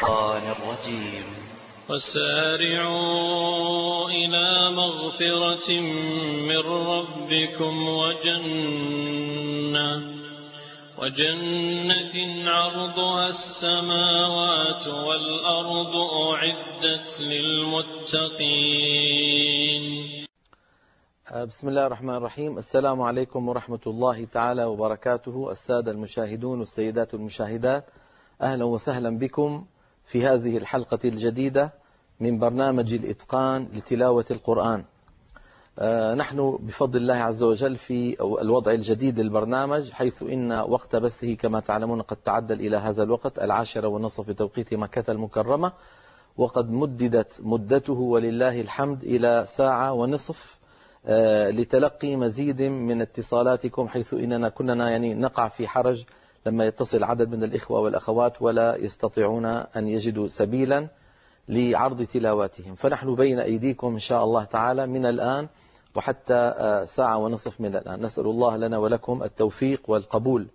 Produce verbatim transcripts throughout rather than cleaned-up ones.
الشيطان الرجيم. وسارعوا إلى مغفرة من ربكم وجنة وجنة عرضها السماوات والأرض أعدت للمتقين. بسم الله الرحمن الرحيم. السلام عليكم ورحمة الله تعالى وبركاته. السادة المشاهدون والسيدات المشاهدات، أهلا وسهلا بكم في هذه الحلقة الجديدة من برنامج الإتقان لتلاوة القرآن. آه نحن بفضل الله عز وجل في الوضع الجديد للبرنامج، حيث إن وقت بثه كما تعلمون قد تعدل إلى هذا الوقت العاشرة والنصف بتوقيت مكة المكرمة، وقد مددت مدته ولله الحمد إلى ساعة ونصف آه لتلقي مزيد من اتصالاتكم، حيث إننا كنا يعني نقع في حرج لما يتصل عدد من الإخوة والأخوات ولا يستطيعون أن يجدوا سبيلا لعرض تلاواتهم. فنحن بين أيديكم إن شاء الله تعالى من الآن وحتى ساعة ونصف من الآن. نسأل الله لنا ولكم التوفيق والقبول.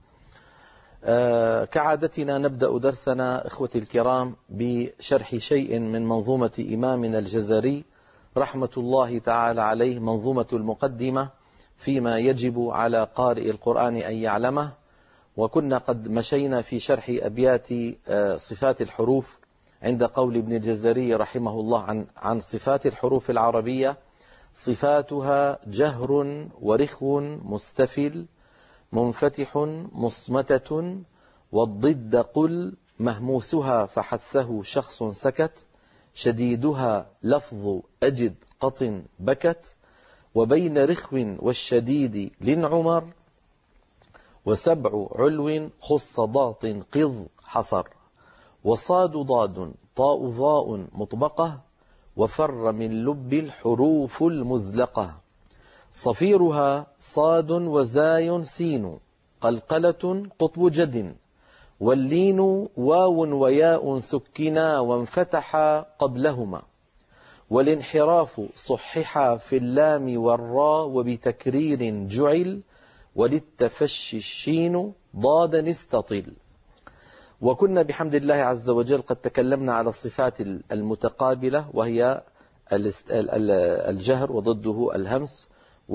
كعادتنا نبدأ درسنا إخوتي الكرام بشرح شيء من منظومة إمامنا الجزري رحمة الله تعالى عليه، منظومة المقدمة فيما يجب على قارئ القرآن أن يعلمه. وكنا قد مشينا في شرح أبيات صفات الحروف عند قول ابن الجزري رحمه الله عن عن صفات الحروف العربية: صفاتها جهر ورخو مستفل منفتح مصمتة، والضد قل مهموسها فحثه شخص سكت، شديدها لفظ أجد قط بكت، وبين رخو والشديد لنعمر، وسبع علو خص ضاط قض حصر، وصاد ضاد طاء ضاء مطبقة، وفر من لب الحروف المذلقة، صفيرها صاد وزاي سين قلقلة قطب جد، واللين واو وياء سكنا وانفتحا قبلهما، والانحراف صححا في اللام والراء وبتكرير جعل، وللتفشي الشين ضادا استطل. وكنا بحمد الله عز وجل قد تكلمنا على الصفات المتقابلة، وهي الجهر وضده الهمس،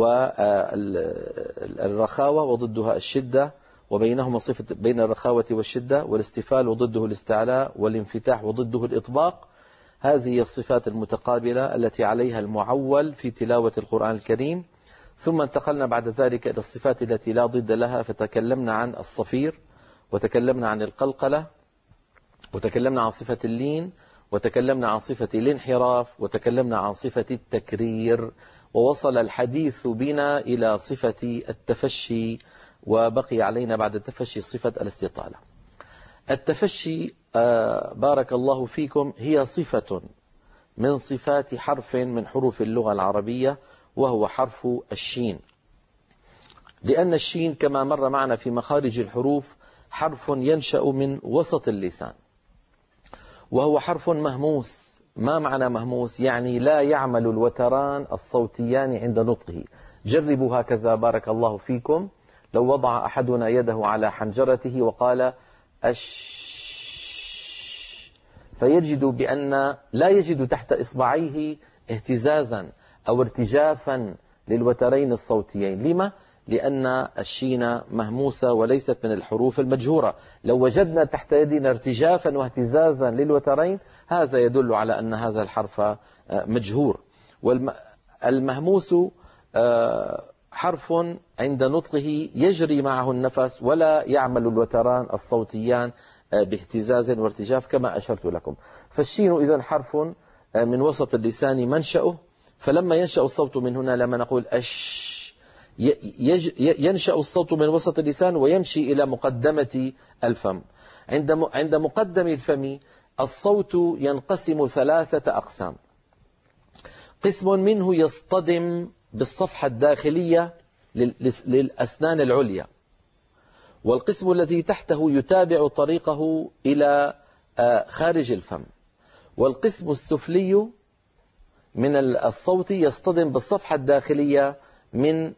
والرخاوة وضدها الشدة، وبينهما صفة بين الرخاوة والشدة، والاستفال وضده الاستعلاء، والانفتاح وضده الإطباق. هذه الصفات المتقابلة التي عليها المعول في تلاوة القرآن الكريم. ثم انتقلنا بعد ذلك إلى الصفات التي لا ضد لها، فتكلمنا عن الصفير، وتكلمنا عن القلقلة، وتكلمنا عن صفة اللين، وتكلمنا عن صفة الانحراف، وتكلمنا عن صفة التكرير، ووصل الحديث بنا إلى صفة التفشي، وبقي علينا بعد التفشي صفة الاستطالة. التفشي آه بارك الله فيكم هي صفة من صفات حرف من حروف اللغة العربية، وهو حرف الشين، لأن الشين كما مر معنا في مخارج الحروف حرف ينشأ من وسط اللسان، وهو حرف مهموس. ما معنى مهموس؟ يعني لا يعمل الوتران الصوتيان عند نطقه. جربوا هكذا بارك الله فيكم، لو وضع أحدنا يده على حنجرته وقال أش، فيجد بأن لا يجد تحت إصبعيه اهتزازا أو ارتجافا للوترين الصوتيين. لما؟ لأن الشين مهموسة وليست من الحروف المجهورة. لو وجدنا تحت يدنا ارتجافا واهتزازا للوترين، هذا يدل على أن هذا الحرف مجهور. والمهموس حرف عند نطقه يجري معه النفس ولا يعمل الوتران الصوتيان باهتزاز وارتجاف كما أشرت لكم. فالشين إذن حرف من وسط اللسان منشأه، فلما ينشأ الصوت من هنا لما نقول أش، ينشأ الصوت من وسط اللسان ويمشي إلى مقدمة الفم. عند مقدم الفم الصوت ينقسم ثلاثة أقسام: قسم منه يصطدم بالصفحة الداخلية للأسنان العليا، والقسم الذي تحته يتابع طريقه إلى خارج الفم، والقسم السفلي من الصوت يصطدم بالصفحة الداخلية من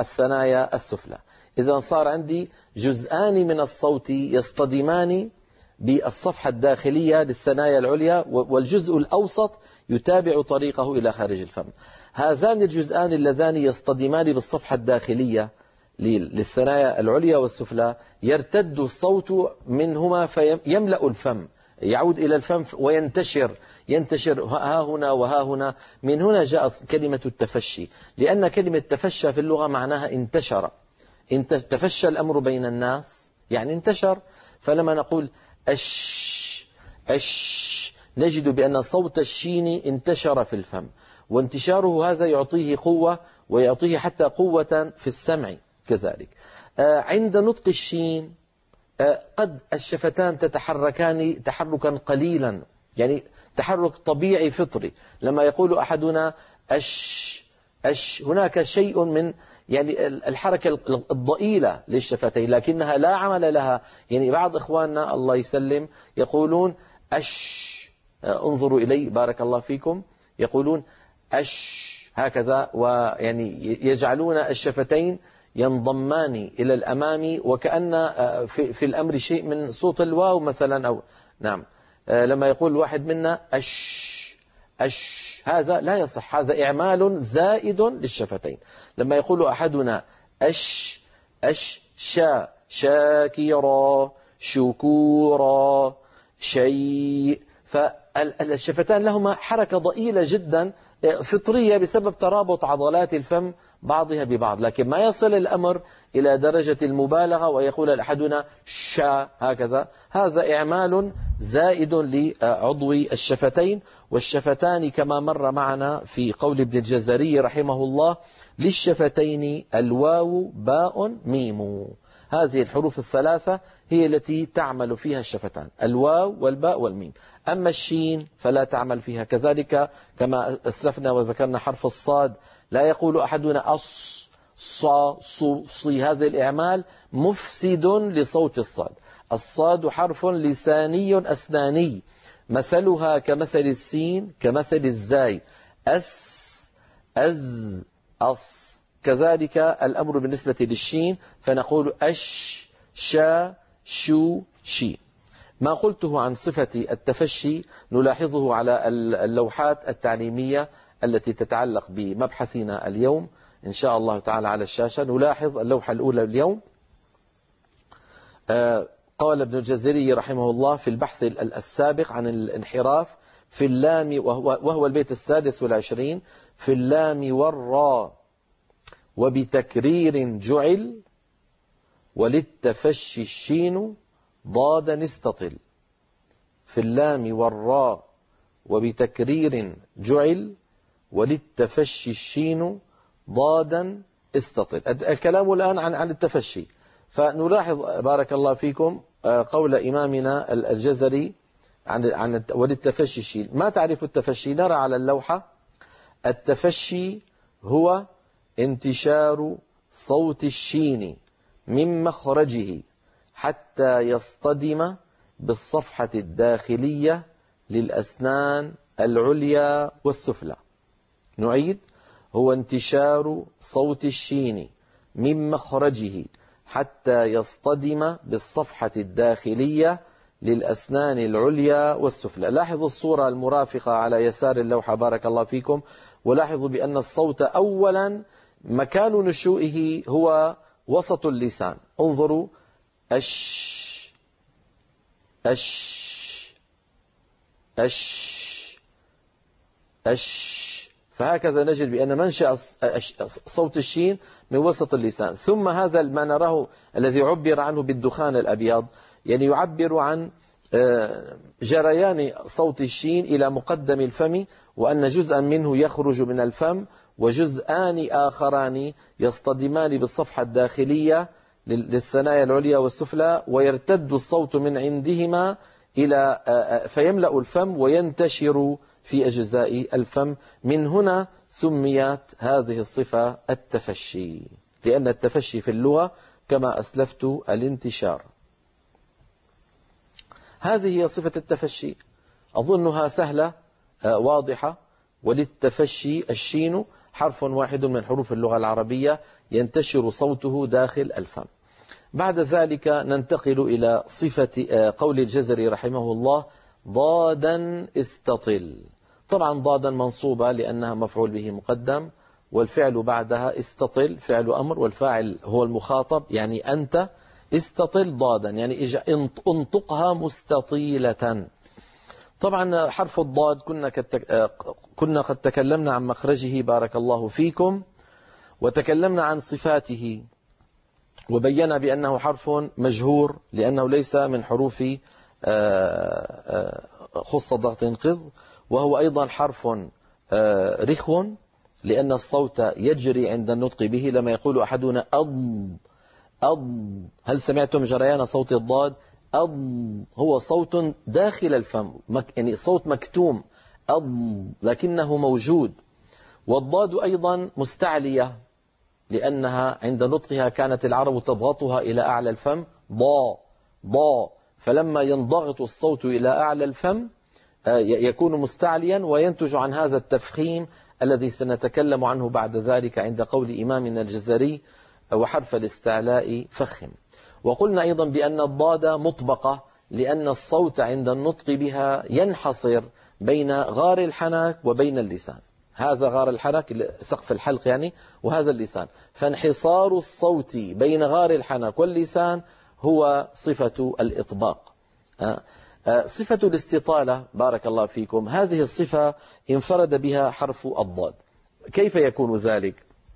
الثنايا السفلى. إذا صار عندي جزءان من الصوت يصطدمان بالصفحة الداخلية للثنايا العليا، والجزء الأوسط يتابع طريقه إلى خارج الفم. هذان الجزءان اللذان يصطدمان بالصفحة الداخلية للثنايا العليا والسفلى، يرتد الصوت منهما فيملأ الفم، يعود إلى الفم وينتشر ينتشر ها هنا وها هنا. من هنا جاء كلمة التفشي، لأن كلمة تفشى في اللغة معناها انتشر، تفشى الأمر بين الناس يعني انتشر. فلما نقول أش أش نجد بأن صوت الشين انتشر في الفم، وانتشاره هذا يعطيه قوة، ويعطيه حتى قوة في السمع كذلك. عند نطق الشين قد الشفتان تتحركان تحركا قليلا، يعني تحرك طبيعي فطري. لما يقول أحدنا أش أش هناك شيء من يعني الحركة الضئيلة للشفتين، لكنها لا عمل لها. يعني بعض إخواننا الله يسلم يقولون أش، انظروا إلي بارك الله فيكم، يقولون أش هكذا، ويعني يجعلون الشفتين ينضمان إلى الأمام، وكأن في, في الأمر شيء من صوت الواو مثلا، أو نعم لما يقول واحد منا أش أش هذا لا يصح، هذا إعمال زائد للشفتين. لما يقول أحدنا أش أش شا شاكرا شكورا شيء، فالشفتان لهما حركة ضئيلة جدا فطرية بسبب ترابط عضلات الفم بعضها ببعض، لكن ما يصل الأمر إلى درجة المبالغة ويقول أحدنا شا هكذا. هذا إعمال زائد لعضو الشفتين. والشفتان كما مر معنا في قول ابن الجزري رحمه الله للشفتين الواو باء ميم، هذه الحروف الثلاثة هي التي تعمل فيها الشفتان، الواو والباء والميم. أما الشين فلا تعمل فيها كذلك، كما أسلفنا وذكرنا حرف الصاد لا يقول أحدنا أص صا صو صي، هذا الإعمال مفسد لصوت الصاد. الصاد حرف لساني أسناني، مثلها كمثل السين كمثل الزاي، أس أز أص. كذلك الأمر بالنسبة للشين، فنقول أش شا شو شي. ما قلته عن صفة التفشي نلاحظه على اللوحات التعليمية التي تتعلق بمبحثنا اليوم إن شاء الله تعالى على الشاشة. نلاحظ اللوحة الأولى اليوم. قال ابن الجزري رحمه الله في البحث السابق عن الانحراف في اللام، وهو, وهو البيت السادس والعشرين، في اللام والراء وبتكرير جعل وللتفشي الشين ضادا استطل. في اللام والراء وبتكرير جعل وللتفشي الشين ضادا استطل. الكلام الآن عن عن التفشي. فنلاحظ بارك الله فيكم قول إمامنا الجزري عن عن وللتفشي الشين. ما تعرف التفشي؟ نرى على اللوحة التفشي هو انتشار صوت الشين من مخرجه حتى يصطدم بالصفحة الداخلية للأسنان العليا والسفلى. نعيد: هو انتشار صوت الشين من مخرجه حتى يصطدم بالصفحة الداخلية للأسنان العليا والسفلى. لاحظوا الصورة المرافقة على يسار اللوحة بارك الله فيكم، ولاحظوا بأن الصوت أولا مكان نشوئه هو وسط اللسان. انظروا: أش أش أش أش. فهكذا نجد بأن منشأ صوت الشين من وسط اللسان. ثم هذا ما نراه الذي عبر عنه بالدخان الأبيض، يعني يعبر عن جريان صوت الشين إلى مقدم الفم، وأن جزءا منه يخرج من الفم وجزءان آخران يصطدمان بالصفحة الداخلية للثنايا العليا والسفلى، ويرتد الصوت من عندهما إلى فيملأ الفم وينتشر في أجزاء الفم. من هنا سميت هذه الصفة التفشي، لأن التفشي في اللغة كما أسلفت الانتشار. هذه هي صفة التفشي، أظنها سهلة واضحة. وللتفشي الشين حرف واحد من حروف اللغة العربية ينتشر صوته داخل الفم. بعد ذلك ننتقل إلى صفة قول الجزري رحمه الله: ضادا استطل. طبعا ضادا منصوبة لأنها مفعول به مقدم، والفعل بعدها استطل فعل أمر، والفاعل هو المخاطب يعني أنت. استطل ضادا يعني انطقها مستطيلة. طبعا حرف الضاد كنا كنا قد تكلمنا عن مخرجه بارك الله فيكم، وتكلمنا عن صفاته، وبينا بأنه حرف مجهور لأنه ليس من حروف خص ضغط انقض، وهو أيضا حرف رخو لأن الصوت يجري عند النطق به. لما يقول أحدنا أض أض، هل سمعتم جريان صوت الضاد؟ أض هو صوت داخل الفم، يعني صوت مكتوم، أض لكنه موجود. والضاد أيضا مستعلية لأنها عند نطقها كانت العرب تضغطها إلى أعلى الفم، ضا ضا، فلما ينضغط الصوت إلى أعلى الفم يكون مستعليا، وينتج عن هذا التفخيم الذي سنتكلم عنه بعد ذلك عند قول إمامنا الجزري: وحرف الاستعلاء فخم. وقلنا أيضا بأن الضاد مطبقة لأن الصوت عند النطق بها ينحصر بين غار الحنك وبين اللسان. هذا غار الحنك سقف الحلق يعني، وهذا اللسان، فانحصار الصوت بين غار الحنك واللسان هو صفة الإطباق. صفة الاستطالة بارك الله فيكم، هذه الصفة انفرد بها حرف الضاد. كيف يكون ذلك؟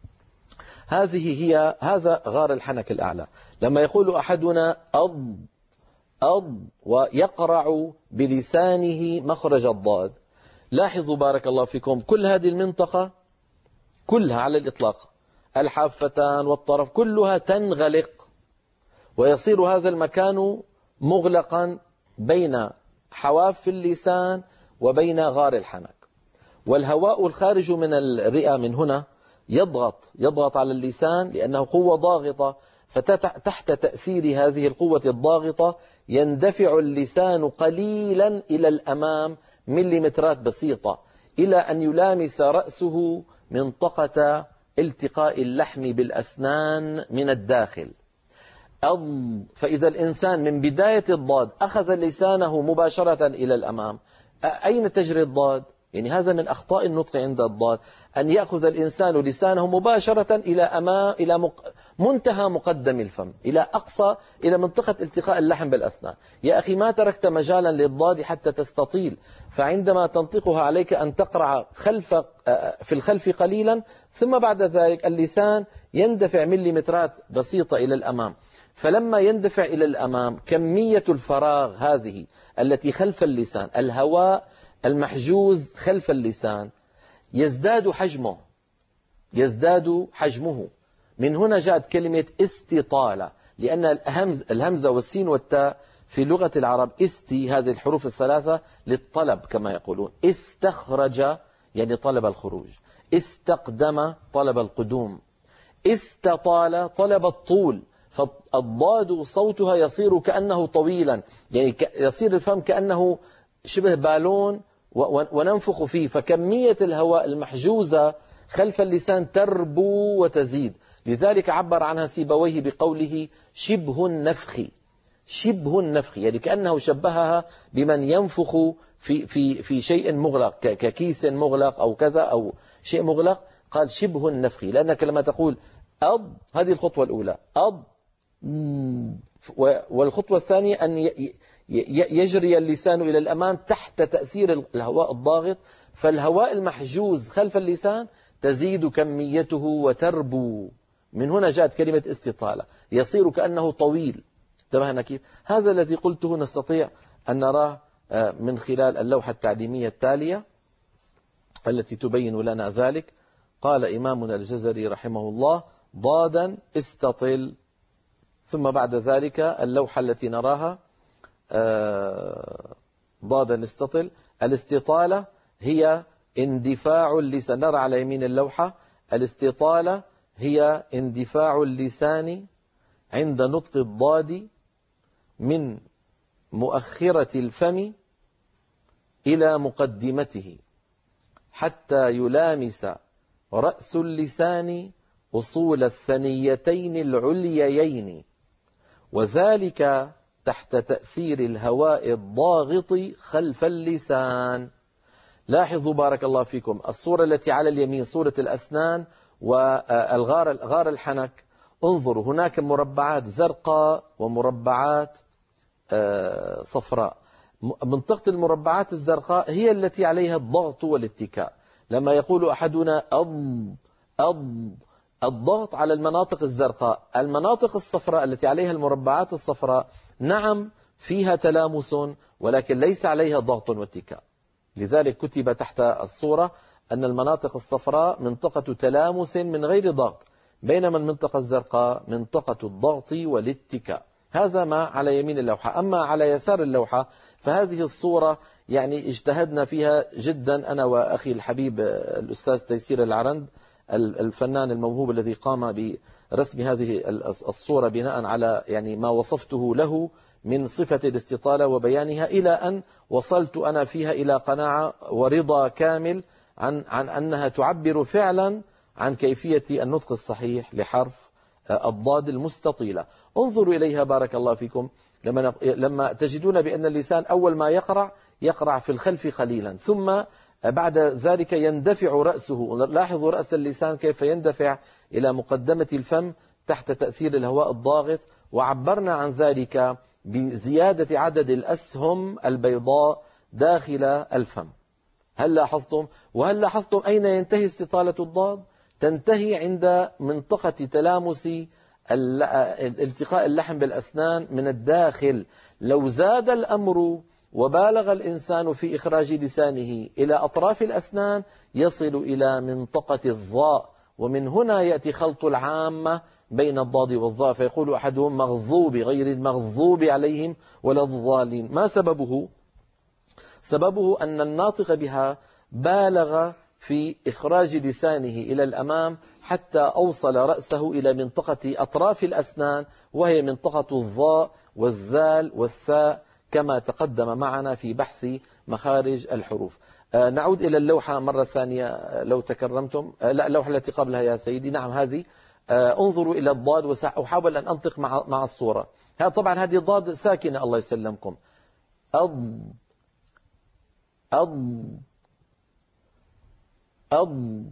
هذه هي هذا غار الحنك الأعلى. لما يقول أحدنا أض أض ويقرع بلسانه مخرج الضاد، لاحظوا بارك الله فيكم كل هذه المنطقة كلها على الإطلاق، الحافتان والطرف كلها تنغلق، ويصير هذا المكان مغلقا بين حواف اللسان وبين غار الحنك، والهواء الخارج من الرئة من هنا يضغط يضغط على اللسان لأنه قوة ضاغطة، فتحت تأثير هذه القوة الضاغطة يندفع اللسان قليلا إلى الأمام مليمترات بسيطة إلى أن يلامس رأسه منطقة التقاء اللحم بالأسنان من الداخل. أض، فإذا الإنسان من بداية الضاد أخذ لسانه مباشرة إلى الأمام، أين تجري الضاد؟ يعني هذا من أخطاء النطق عند الضاد، أن يأخذ الإنسان لسانه مباشرة إلى أمام إلى مق... منتهى مقدم الفم، إلى أقصى إلى منطقة التقاء اللحم بالأسنان. يا أخي ما تركت مجالا للضاد حتى تستطيل، فعندما تنطقها عليك أن تقرع خلف في الخلف قليلا، ثم بعد ذلك اللسان يندفع مليمترات بسيطة إلى الأمام. فلما يندفع إلى الأمام كمية الفراغ هذه التي خلف اللسان، الهواء المحجوز خلف اللسان، يزداد حجمه يزداد حجمه من هنا جاءت كلمة استطالة، لأن الهمز الهمزة والسين والتاء في لغة العرب استي هذه الحروف الثلاثة للطلب كما يقولون. استخرج يعني طلب الخروج، استقدم طلب القدوم، استطال طلب الطول. فالضاد صوتها يصير كأنه طويلا، يعني يصير الفم كأنه شبه بالون وننفخ فيه، فكمية الهواء المحجوزة خلف اللسان تربو وتزيد. لذلك عبر عنها سيبويه بقوله شبه النفخ. شبه النفخ يعني كأنه شبهها بمن ينفخ في في في شيء مغلق ككيس مغلق أو كذا أو شيء مغلق، قال شبه النفخ. لأنك لما تقول أض، هذه الخطوة الأولى أض، والخطوة الثانية أن يجري اللسان إلى الأمام تحت تأثير الهواء الضاغط، فالهواء المحجوز خلف اللسان تزيد كميته وتربو. من هنا جاءت كلمة استطالة، يصير كأنه طويل. انتبهنا كيف؟ هذا الذي قلته نستطيع أن نراه من خلال اللوحة التعليمية التالية التي تبين لنا ذلك. قال إمامنا الجزري رحمه الله: ضادا استطل. ثم بعد ذلك اللوحة التي نراها ضادا استطل. الاستطالة هي اندفاع اللسان، نرى على يمين اللوحة، الاستطالة هي اندفاع اللسان عند نطق الضاد من مؤخرة الفم إلى مقدمته حتى يلامس رأس اللسان أصول الثنيتين العليين، وذلك تحت تأثير الهواء الضاغط خلف اللسان. لاحظوا بارك الله فيكم الصورة التي على اليمين صورة الأسنان والغار غار الحنك. انظروا هناك مربعات زرقاء ومربعات صفراء. منطقة المربعات الزرقاء هي التي عليها الضغط والاتكاء. لما يقول أحدنا أض أض الضغط على المناطق الزرقاء. المناطق الصفراء التي عليها المربعات الصفراء نعم فيها تلامس ولكن ليس عليها ضغط واتكاء. لذلك كتب تحت الصورة أن المناطق الصفراء منطقة تلامس من غير ضغط، بينما المنطقة الزرقاء منطقة الضغط والاتكاء. هذا ما على يمين اللوحة. أما على يسار اللوحة فهذه الصورة يعني اجتهدنا فيها جدا أنا وأخي الحبيب الأستاذ تيسير العرند الفنان الموهوب الذي قام برسم هذه الصورة بناء على يعني ما وصفته له من صفة الاستطالة وبيانها، إلى أن وصلت أنا فيها إلى قناعة ورضا كامل عن عن أنها تعبر فعلا عن كيفية النطق الصحيح لحرف الضاد المستطيلة. انظروا إليها بارك الله فيكم. لما لما تجدون بأن اللسان أول ما يقرع يقرع في الخلف قليلا، ثم بعد ذلك يندفع رأسه. لاحظوا رأس اللسان كيف يندفع إلى مقدمة الفم تحت تأثير الهواء الضاغط. وعبرنا عن ذلك بزيادة عدد الأسهم البيضاء داخل الفم. هل لاحظتم؟ وهل لاحظتم أين ينتهي استطالة الضاد؟ تنتهي عند منطقة تلامس التقاء اللحم بالأسنان من الداخل. لو زاد الأمر وبالغ الإنسان في إخراج لسانه إلى أطراف الأسنان يصل إلى منطقة الظاء، ومن هنا يأتي خلط العامة بين الضاد والظاء، فيقول أحدهم مغضوب غير المغضوب عليهم ولا الضالين. ما سببه؟ سببه أن الناطق بها بالغ في إخراج لسانه إلى الأمام حتى أوصل رأسه إلى منطقة أطراف الأسنان، وهي منطقة الظاء والذال والثاء كما تقدم معنا في بحث مخارج الحروف. آه نعود إلى اللوحة مرة ثانية لو تكرمتم. آه لا اللوحة التي قبلها يا سيدي. نعم هذه. آه انظروا إلى الضاد وأحاول أن أنطق مع مع الصورة. ها طبعا هذه الضاد ساكنة الله يسلمكم. أض أض أض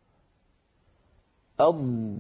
أض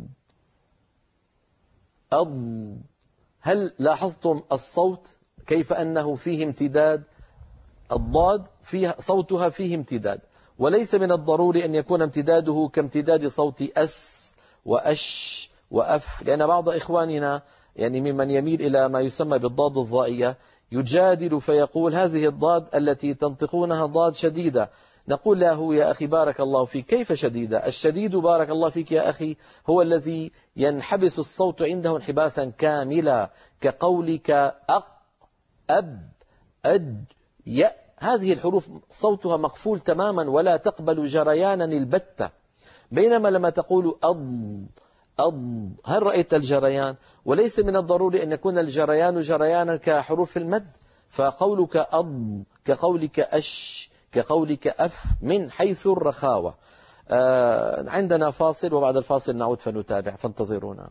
أض. هل لاحظتم الصوت كيف أنه فيه امتداد؟ الضاد فيها صوتها فيه امتداد، وليس من الضروري أن يكون امتداده كامتداد صوت أس وأش وأف، لأن بعض إخواننا يعني ممن يميل إلى ما يسمى بالضاد الضائية يجادل فيقول هذه الضاد التي تنطقونها ضاد شديدة. نقول له يا أخي بارك الله فيك، كيف شديدة؟ الشديد بارك الله فيك يا أخي هو الذي ينحبس الصوت عنده انحباسا كاملا، كقولك أق أب أج ي. هذه الحروف صوتها مقفول تماما ولا تقبل جريانا البتة. بينما لما تقول أض أض هل رأيت الجريان؟ وليس من الضروري أن يكون الجريان جريانا كحروف المد. فقولك أض كقولك أش كقولك أف من حيث الرخاوة. آه عندنا فاصل وبعد الفاصل نعود فنتابع، فانتظرونا.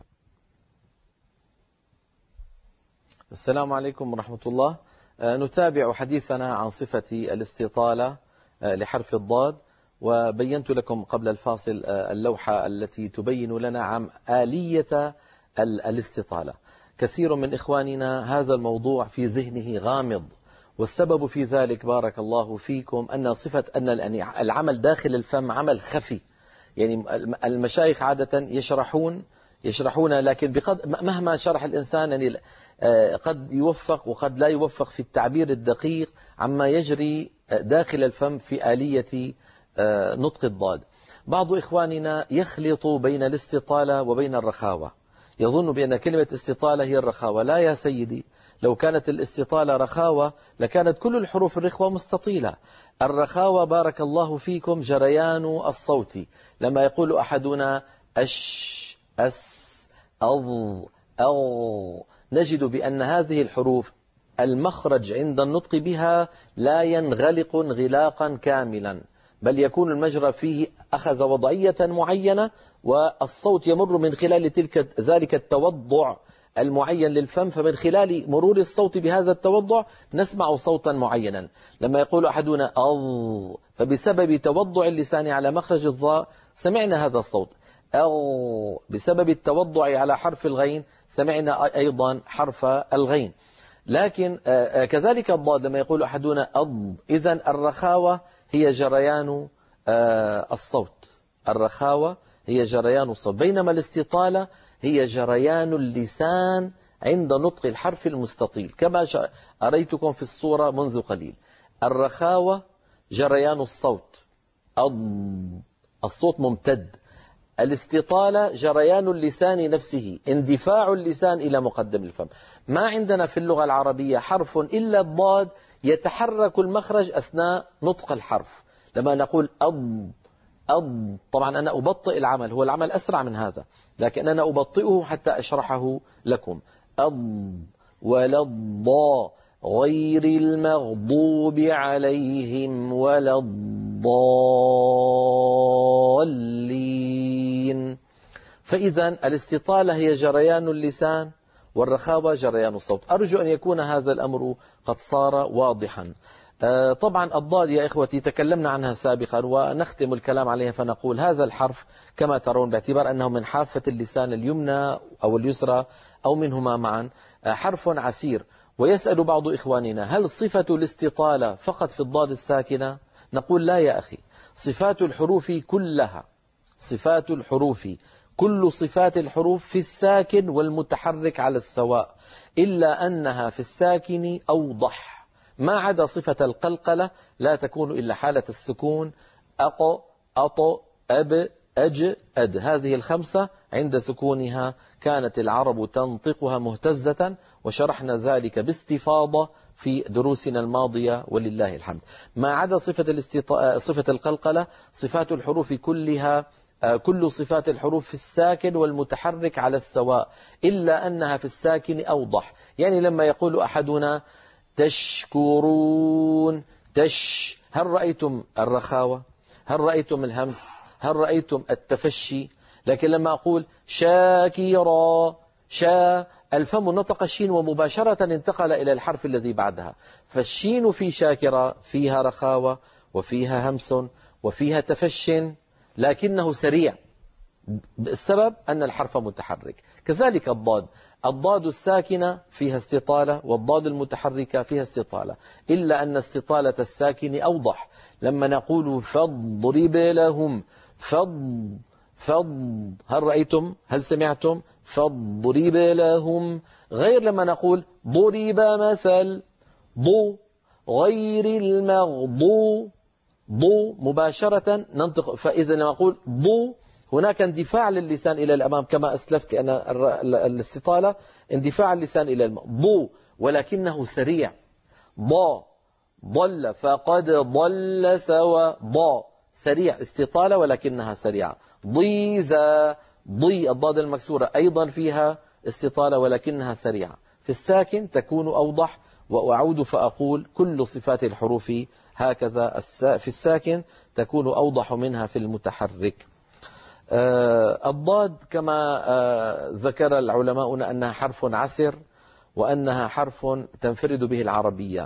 السلام عليكم ورحمة الله. آه نتابع حديثنا عن صفة الاستطالة آه لحرف الضاد، وبينت لكم قبل الفاصل آه اللوحة التي تبين لنا عن آلية الاستطالة. كثير من إخواننا هذا الموضوع في ذهنه غامض، والسبب في ذلك بارك الله فيكم أن صفة أن العمل داخل الفم عمل خفي. يعني المشايخ عادة يشرحون يشرحون لكن بقد مهما شرح الإنسان يعني قد يوفق وقد لا يوفق في التعبير الدقيق عما يجري داخل الفم في آلية نطق الضاد. بعض إخواننا يخلط بين الاستطالة وبين الرخاوة، يظن بأن كلمة استطالة هي الرخاوة. لا يا سيدي، لو كانت الاستطالة رخاوة لكانت كل الحروف الرخوة مستطيلة. الرخاوة بارك الله فيكم جريان الصوت. لما يقول أحدنا أش أس أض أو، نجد بأن هذه الحروف المخرج عند النطق بها لا ينغلق انغلاقا كاملا، بل يكون المجرى فيه أخذ وضعية معينة والصوت يمر من خلال تلك ذلك التوضع المعين للفم، فمن خلال مرور الصوت بهذا التوضع نسمع صوتا معينا. لما يقول أحدنا أض، فبسبب توضع اللسان على مخرج الضاء سمعنا هذا الصوت. أو بسبب التوضع على حرف الغين سمعنا أيضا حرف الغين. لكن كذلك الضاد لما يقول أحدنا أض، إذن الرخاوة هي جريان الصوت، الرخاوة هي جريان الصوت، بينما الاستطالة هي جريان اللسان عند نطق الحرف المستطيل كما أريتكم في الصورة منذ قليل. الرخاوة جريان الصوت، أض الصوت ممتد. الاستطالة جريان اللسان نفسه، اندفاع اللسان إلى مقدم الفم. ما عندنا في اللغة العربية حرف إلا الضاد يتحرك المخرج أثناء نطق الحرف. لما نقول أض أض، طبعا أنا أبطئ العمل، هو العمل أسرع من هذا، لكن أنا أبطئه حتى أشرحه لكم. أض ولا الضا غير المغضوب عليهم ولا الضالين. فإذا الاستطالة هي جريان اللسان والرخاوة جريان الصوت. أرجو أن يكون هذا الأمر قد صار واضحا. طبعا الضاد يا إخوتي تكلمنا عنها سابقا ونختم الكلام عليها، فنقول هذا الحرف كما ترون باعتبار أنه من حافة اللسان اليمنى أو اليسرى أو منهما معا حرف عسير. ويسأل بعض إخواننا هل صفة الاستطالة فقط في الضاد الساكنة؟ نقول لا يا أخي، صفات الحروف كلها، صفات الحروف كل صفات الحروف في الساكن والمتحرك على السواء، إلا أنها في الساكن أوضح، ما عدا صفة القلقلة لا تكون إلا حالة السكون. أق أط أب أج أد، هذه الخمسة عند سكونها كانت العرب تنطقها مهتزة، وشرحنا ذلك باستفاضة في دروسنا الماضية ولله الحمد. ما عدا صفة الاستط... صفة القلقلة صفات الحروف كلها كل صفات الحروف في الساكن والمتحرك على السواء، إلا أنها في الساكن أوضح. يعني لما يقول أحدنا تشكرون تش، هل رأيتم الرخاوة؟ هل رأيتم الهمس؟ هل رأيتم التفشي؟ لكن لما أقول شاكرا شا، الفم نطق الشين ومباشرة انتقل إلى الحرف الذي بعدها، فالشين في شاكرا فيها رخاوة وفيها همس وفيها تفش، لكنه سريع السبب أن الحرف متحرك. كذلك الضاد، الضاد الساكنة فيها استطالة والضاد المتحركة فيها استطالة، إلا أن استطالة الساكن أوضح. لما نقول فاضرب لهم فض فض، هل رأيتم؟ هل سمعتم؟ فاضرب لهم، غير لما نقول ضرب مثل ضو غير المغضو ضو مباشرة ننطق. فإذا لما أقول ضو هناك اندفاع للسان إلى الأمام كما أسلفت أن الاستطالة اندفاع اللسان إلى الأمام ضو، ولكنه سريع. ضا ضل فقد ضل سوى ضا سريع، استطالة ولكنها سريعة. ضيزا ضي الضاد المكسورة أيضا فيها استطالة ولكنها سريعة. في الساكن تكون أوضح. وأعود فأقول كل صفات الحروف هكذا في الساكن تكون أوضح منها في المتحرك. الضاد كما ذكر العلماء أنها حرف عسر وأنها حرف تنفرد به العربية.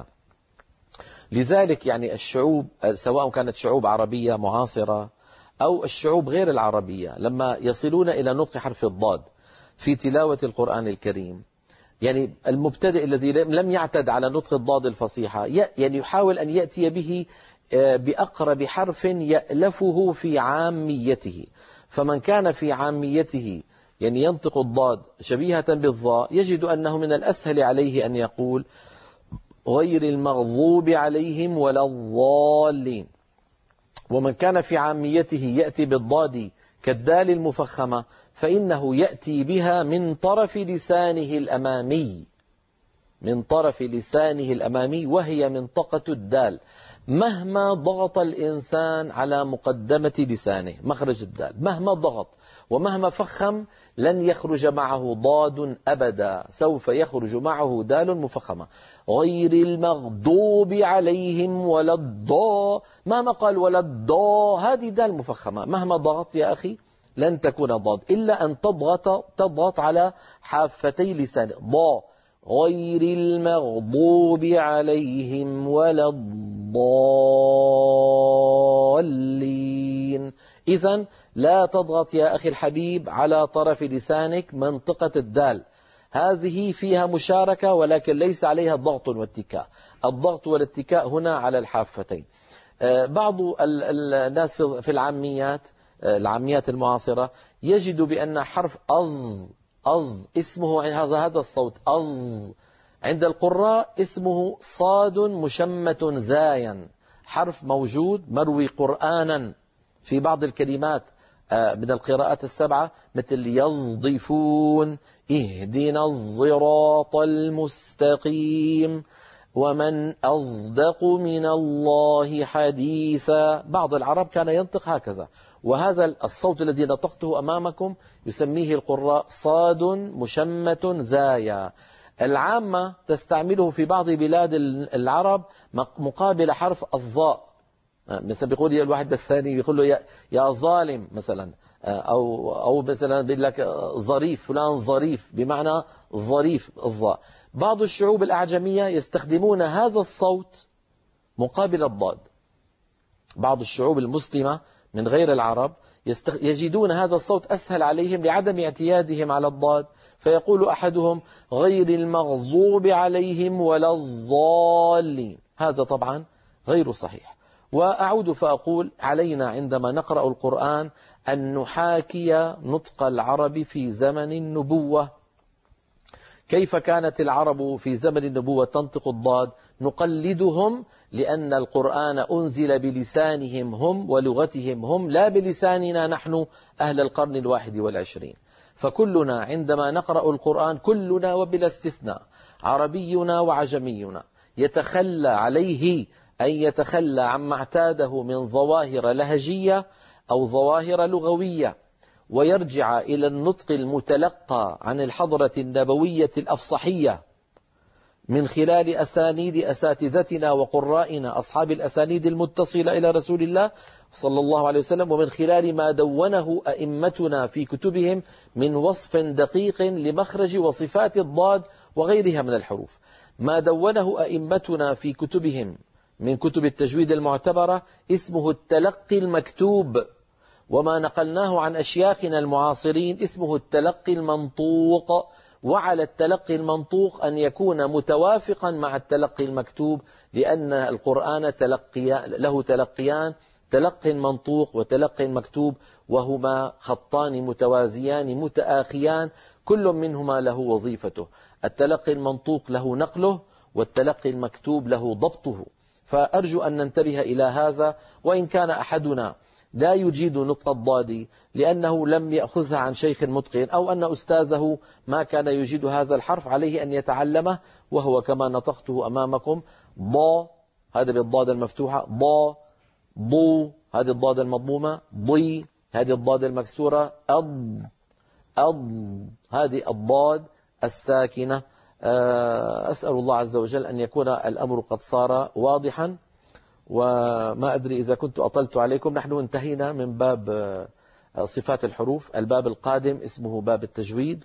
لذلك يعني الشعوب سواء كانت شعوب عربية معاصرة أو الشعوب غير العربية لما يصلون إلى نطق حرف الضاد في تلاوة القرآن الكريم، يعني المبتدئ الذي لم يعتد على نطق الضاد الفصيحة يعني يحاول أن يأتي به بأقرب حرف يألفه في عاميته. فمن كان في عاميته يعني ينطق الضاد شبيهة بالضاء يجد أنه من الأسهل عليه أن يقول غير المغضوب عليهم ولا الضالين. ومن كان في عاميته يأتي بالضاد كالدال المفخمة فإنه يأتي بها من طرف لسانه الأمامي، من طرف لسانه الأمامي وهي منطقة الدال. مهما ضغط الإنسان على مقدمة لسانه مخرج الدال، مهما ضغط ومهما فخم لن يخرج معه ضاد أبدا، سوف يخرج معه دال مفخمة. غير المغضوب عليهم ولا الضا، مهما قال ولا الضا هذه دال مفخمة، مهما ضغط يا أخي لن تكون ضاد إلا أن تضغط تضغط على حافتي لسانك. ضا غير المغضوب عليهم ولا الضالين. إذن لا تضغط يا أخي الحبيب على طرف لسانك منطقة الدال، هذه فيها مشاركة ولكن ليس عليها ضغط واتكاء. الضغط والاتكاء هنا على الحافتين. بعض الناس في العاميات العاميات المعاصرة يجد بأن حرف أز أز اسمه هذا هذا الصوت أز، عند القراء اسمه صاد مشمة زايا، حرف موجود مروي قرآنا في بعض الكلمات من القراءات السبعة، مثل يصدفون، اهدنا الصراط المستقيم، ومن أصدق من الله حديثا. بعض العرب كان ينطق هكذا، وهذا الصوت الذي نطقته أمامكم يسميه القراء صاد مشمة زايا. العامة تستعمله في بعض بلاد العرب مقابل حرف الضاء، مثلا بيقول الواحد الثاني بيقول له يا, يا ظالم مثلا، أو, أو مثلا بيقول لك ظريف، فلان ظريف بمعنى ظريف الضاء. بعض الشعوب الأعجمية يستخدمون هذا الصوت مقابل الضاد. بعض الشعوب المسلمة من غير العرب يجدون هذا الصوت أسهل عليهم لعدم اعتيادهم على الضاد، فيقول أحدهم غير المغضوب عليهم ولا الضالين. هذا طبعا غير صحيح. وأعود فأقول علينا عندما نقرأ القرآن أن نحاكي نطق العرب في زمن النبوة. كيف كانت العرب في زمن النبوة تنطق الضاد؟ نقلدهم، لأن القرآن أنزل بلسانهم هم ولغتهم هم، لا بلساننا نحن أهل القرن الواحد والعشرين. فكلنا عندما نقرأ القرآن كلنا وبلا استثناء، عربينا وعجمينا، يتخلى عليه أن يتخلى عما اعتاده من ظواهر لهجية أو ظواهر لغوية، ويرجع إلى النطق المتلقى عن الحضرة النبوية الأفصحية من خلال أسانيد أساتذتنا وقرائنا أصحاب الأسانيد المتصلة إلى رسول الله صلى الله عليه وسلم، ومن خلال ما دونه أئمتنا في كتبهم من وصف دقيق لمخرج وصفات الضاد وغيرها من الحروف. ما دونه أئمتنا في كتبهم من كتب التجويد المعتبرة اسمه التلقي المكتوب، وما نقلناه عن أشياخنا المعاصرين اسمه التلقي المنطوق. وعلى التلقي المنطوق أن يكون متوافقا مع التلقي المكتوب، لأن القرآن تلقي له تلقيان، تلقي منطوق وتلقي مكتوب، وهما خطان متوازيان متآخيان، كل منهما له وظيفته. التلقي المنطوق له نقله، والتلقي المكتوب له ضبطه. فأرجو أن ننتبه إلى هذا. وإن كان أحدنا لا يجيد نطق الضاد لأنه لم يأخذها عن شيخ متقن، أو أن أستاذه ما كان يجيد هذا الحرف، عليه أن يتعلمه، وهو كما نطقته أمامكم: ضا هذا بالضاد المفتوحة، ضا، ضو هذه الضاد المضمومة، ضي هذه الضاد المكسورة، أض أض هذه الضاد الساكنة. أسأل الله عز وجل أن يكون الأمر قد صار واضحا، وما أدري إذا كنت أطلت عليكم. نحن انتهينا من باب صفات الحروف. الباب القادم اسمه باب التجويد،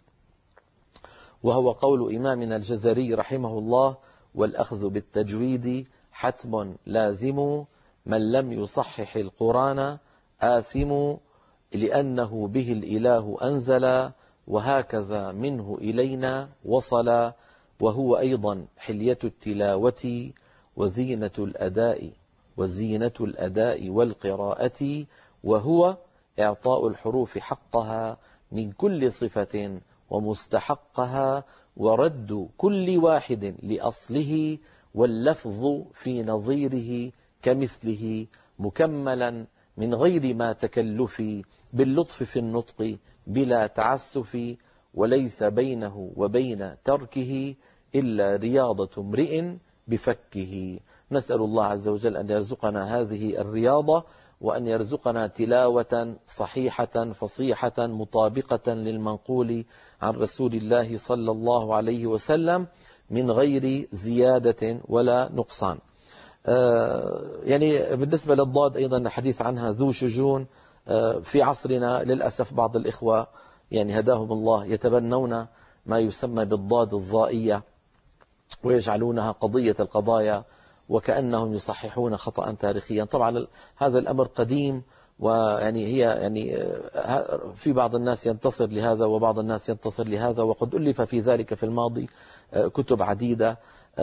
وهو قول إمامنا الجزري رحمه الله: والأخذ بالتجويد حتم لازم، من لم يصحح القرآن آثم، لأنه به الإله أنزل، وهكذا منه إلينا وصل، وهو أيضا حلية التلاوة وزينة الأداء وزينة الأداء والقراءة، وهو إعطاء الحروف حقها من كل صفة ومستحقها، ورد كل واحد لأصله، واللفظ في نظيره كمثله، مكملا من غير ما تكلف، باللطف في النطق بلا تعسف، وليس بينه وبين تركه إلا رياضة امرئ بفكه. نسأل الله عز وجل أن يرزقنا هذه الرياضة، وأن يرزقنا تلاوة صحيحة فصيحة مطابقة للمنقول عن رسول الله صلى الله عليه وسلم من غير زيادة ولا نقصان. آه يعني بالنسبة للضاد أيضا الحديث عنها ذو شجون، في عصرنا للأسف بعض الإخوة يعني هداهم الله يتبنون ما يسمى بالضاد الضائية ويجعلونها قضية القضايا وكأنهم يصححون خطأ تاريخيا. طبعا هذا الأمر قديم، ويعني هي يعني في بعض الناس ينتصر لهذا وبعض الناس ينتصر لهذا، وقد ألف في ذلك في الماضي كتب عديدة.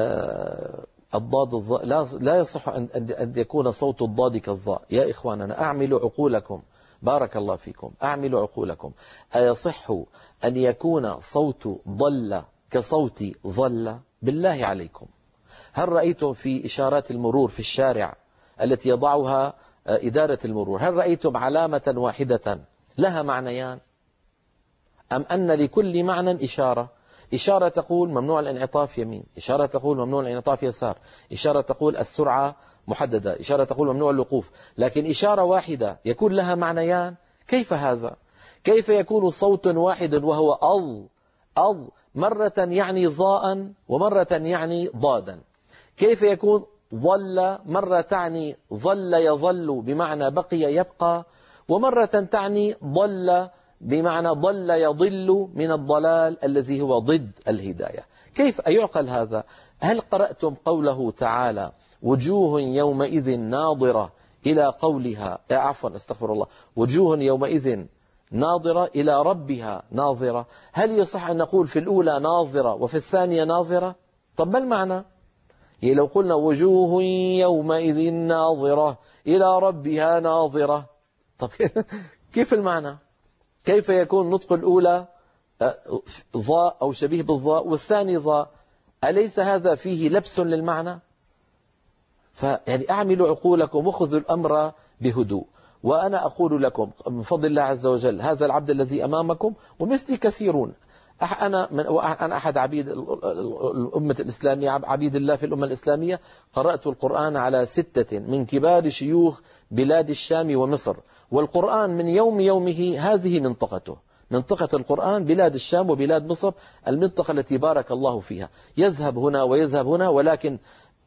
الضاد الضاء لا لا يصح أن يكون صوت الضاد كالضاء. يا إخواننا أعملوا عقولكم، بارك الله فيكم، أعملوا عقولكم. أيصح أن يكون صوت ضل كصوت ظل؟ بالله عليكم، هل رأيتم في إشارات المرور في الشارع التي يضعها إدارة المرور، هل رأيتم علامة واحدة لها معنيان؟ أم أن لكل معنى إشارة؟ إشارة تقول ممنوع الانعطاف يمين، إشارة تقول ممنوع الانعطاف يسار، إشارة تقول السرعة محددة، إشارة تقول ممنوع الوقوف، لكن إشارة واحدة يكون لها معنيان؟ كيف هذا؟ كيف يكون صوت واحد وهو أض أض مرة يعني ضاء ومرة يعني ضادا؟ كيف يكون ظل مرة تعني ظل يظل بمعنى بقي يبقى، ومرة تعني ضل بمعنى ضل يضل من الضلال الذي هو ضد الهداية؟ كيف يعقل هذا؟ هل قرأتم قوله تعالى وجوه يومئذ ناظرة إلى قولها عفوا استغفر الله وجوه يومئذ ناظرة إلى ربها ناظرة؟ هل يصح أن نقول في الأولى ناظرة وفي الثانية ناظرة؟ طب ما المعنى؟ يعني لو قلنا وجوه يومئذ ناظرة إلى ربها ناظرة، طب كيف المعنى؟ كيف يكون نطق الأولى ضاء أو شبيه بالضاء والثاني ضاء؟ أليس هذا فيه لبس للمعنى؟ فيعني أعملوا عقولكم وخذوا الأمر بهدوء. وأنا أقول لكم من فضل الله عز وجل هذا العبد الذي أمامكم ومثلي كثيرون، أنا من أنا أحد عبيد الأمة الإسلامية، عبيد الله في الأمة الإسلامية. قرأت القرآن على ستة من كبار شيوخ بلاد الشام ومصر، والقرآن من يوم يومه هذه منطقته، منطقة القرآن بلاد الشام وبلاد مصر، المنطقة التي بارك الله فيها. يذهب هنا ويذهب هنا، ولكن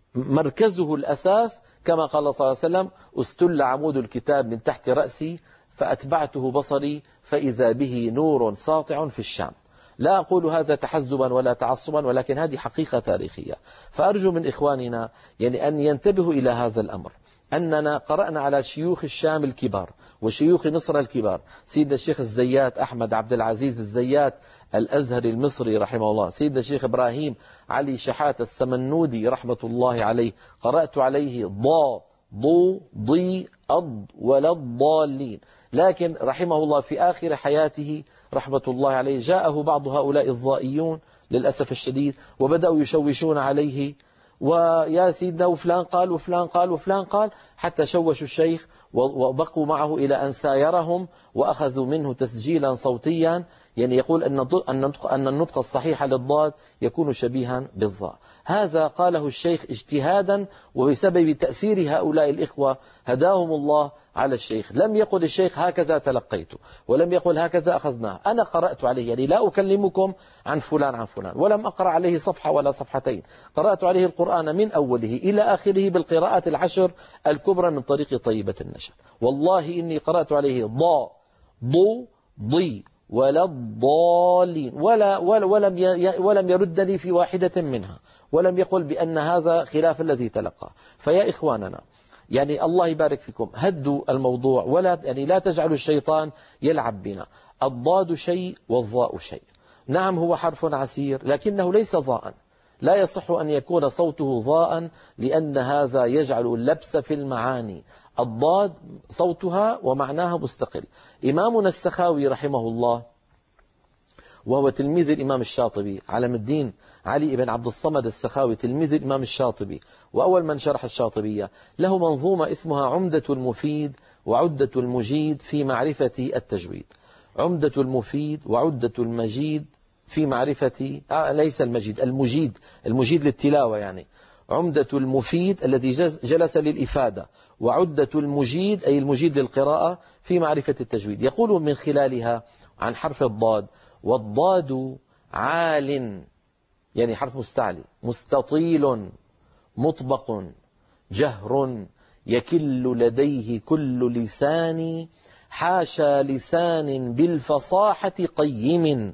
مركزه الأساس كما قال صلى الله عليه وسلم استل عمود الكتاب من تحت رأسي فأتبعته بصري فإذا به نور ساطع في الشام. لا أقول هذا تحزبا ولا تعصبا، ولكن هذه حقيقة تاريخية. فأرجو من إخواننا يعني أن ينتبهوا إلى هذا الأمر، أننا قرأنا على شيوخ الشام الكبار وشيوخ مصر الكبار، سيدنا الشيخ الزيات أحمد عبد العزيز الزيات الأزهري المصري رحمه الله، سيدنا الشيخ إبراهيم علي شحات السمنودي رحمة الله عليه، قرأت عليه ضا ضو ضي أض ولا الضالين، لكن رحمه الله في آخر حياته رحمة الله عليه جاءه بعض هؤلاء الضائيون للأسف الشديد وبدأوا يشوشون عليه، ويا سيدنا وفلان قال وفلان قال وفلان قال، حتى شوشوا الشيخ وبقوا معه إلى أن سايرهم وأخذوا منه تسجيلا صوتيا يعني يقول أن النطق الصحيح للضاد يكون شبيها بالضاء. هذا قاله الشيخ اجتهادا وبسبب تأثير هؤلاء الإخوة هداهم الله على الشيخ. لم يقل الشيخ هكذا تلقيته، ولم يقل هكذا أخذناه، أنا قرأت عليه، يعني لا أكلمكم عن فلان عن فلان، ولم أقرأ عليه صفحة ولا صفحتين، قرأت عليه القرآن من أوله إلى آخره بالقراءات العشر الكبرى من طريق طيبة النشر. والله إني قرأت عليه ضاء ضو ضي ولا الضالين ولا ولا ولم ولم يردني في واحدة منها، ولم يقل بأن هذا خلاف الذي تلقى. فيا إخواننا يعني الله يبارك فيكم، هدوا الموضوع ولا يعني لا تجعلوا الشيطان يلعب بنا. الضاد شيء والضاء شيء، نعم هو حرف عسير لكنه ليس ضاء، لا يصح أن يكون صوته ضاء لأن هذا يجعل اللبس في المعاني. الضاد صوتها ومعناها مستقل. إمامنا السخاوي رحمه الله وهو تلميذ الإمام الشاطبي، علم الدين علي بن عبد الصمد السخاوي تلميذ الإمام الشاطبي وأول من شرح الشاطبية، له منظومة اسمها عمدة المفيد وعدة المجيد في معرفة التجويد. عمدة المفيد وعدة المجيد في معرفة آه ليس المجيد المجيد المجيد للتلاوة، يعني عمدة المفيد الذي جلس للإفادة، وعدة المجيد أي المجيد للقراءة في معرفة التجويد. يقول من خلالها عن حرف الضاد: والضاد عال يعني حرف مستعلي، مستطيل مطبق جهر، يكل لديه كل لسان حاشا لسان بالفصاحة قيم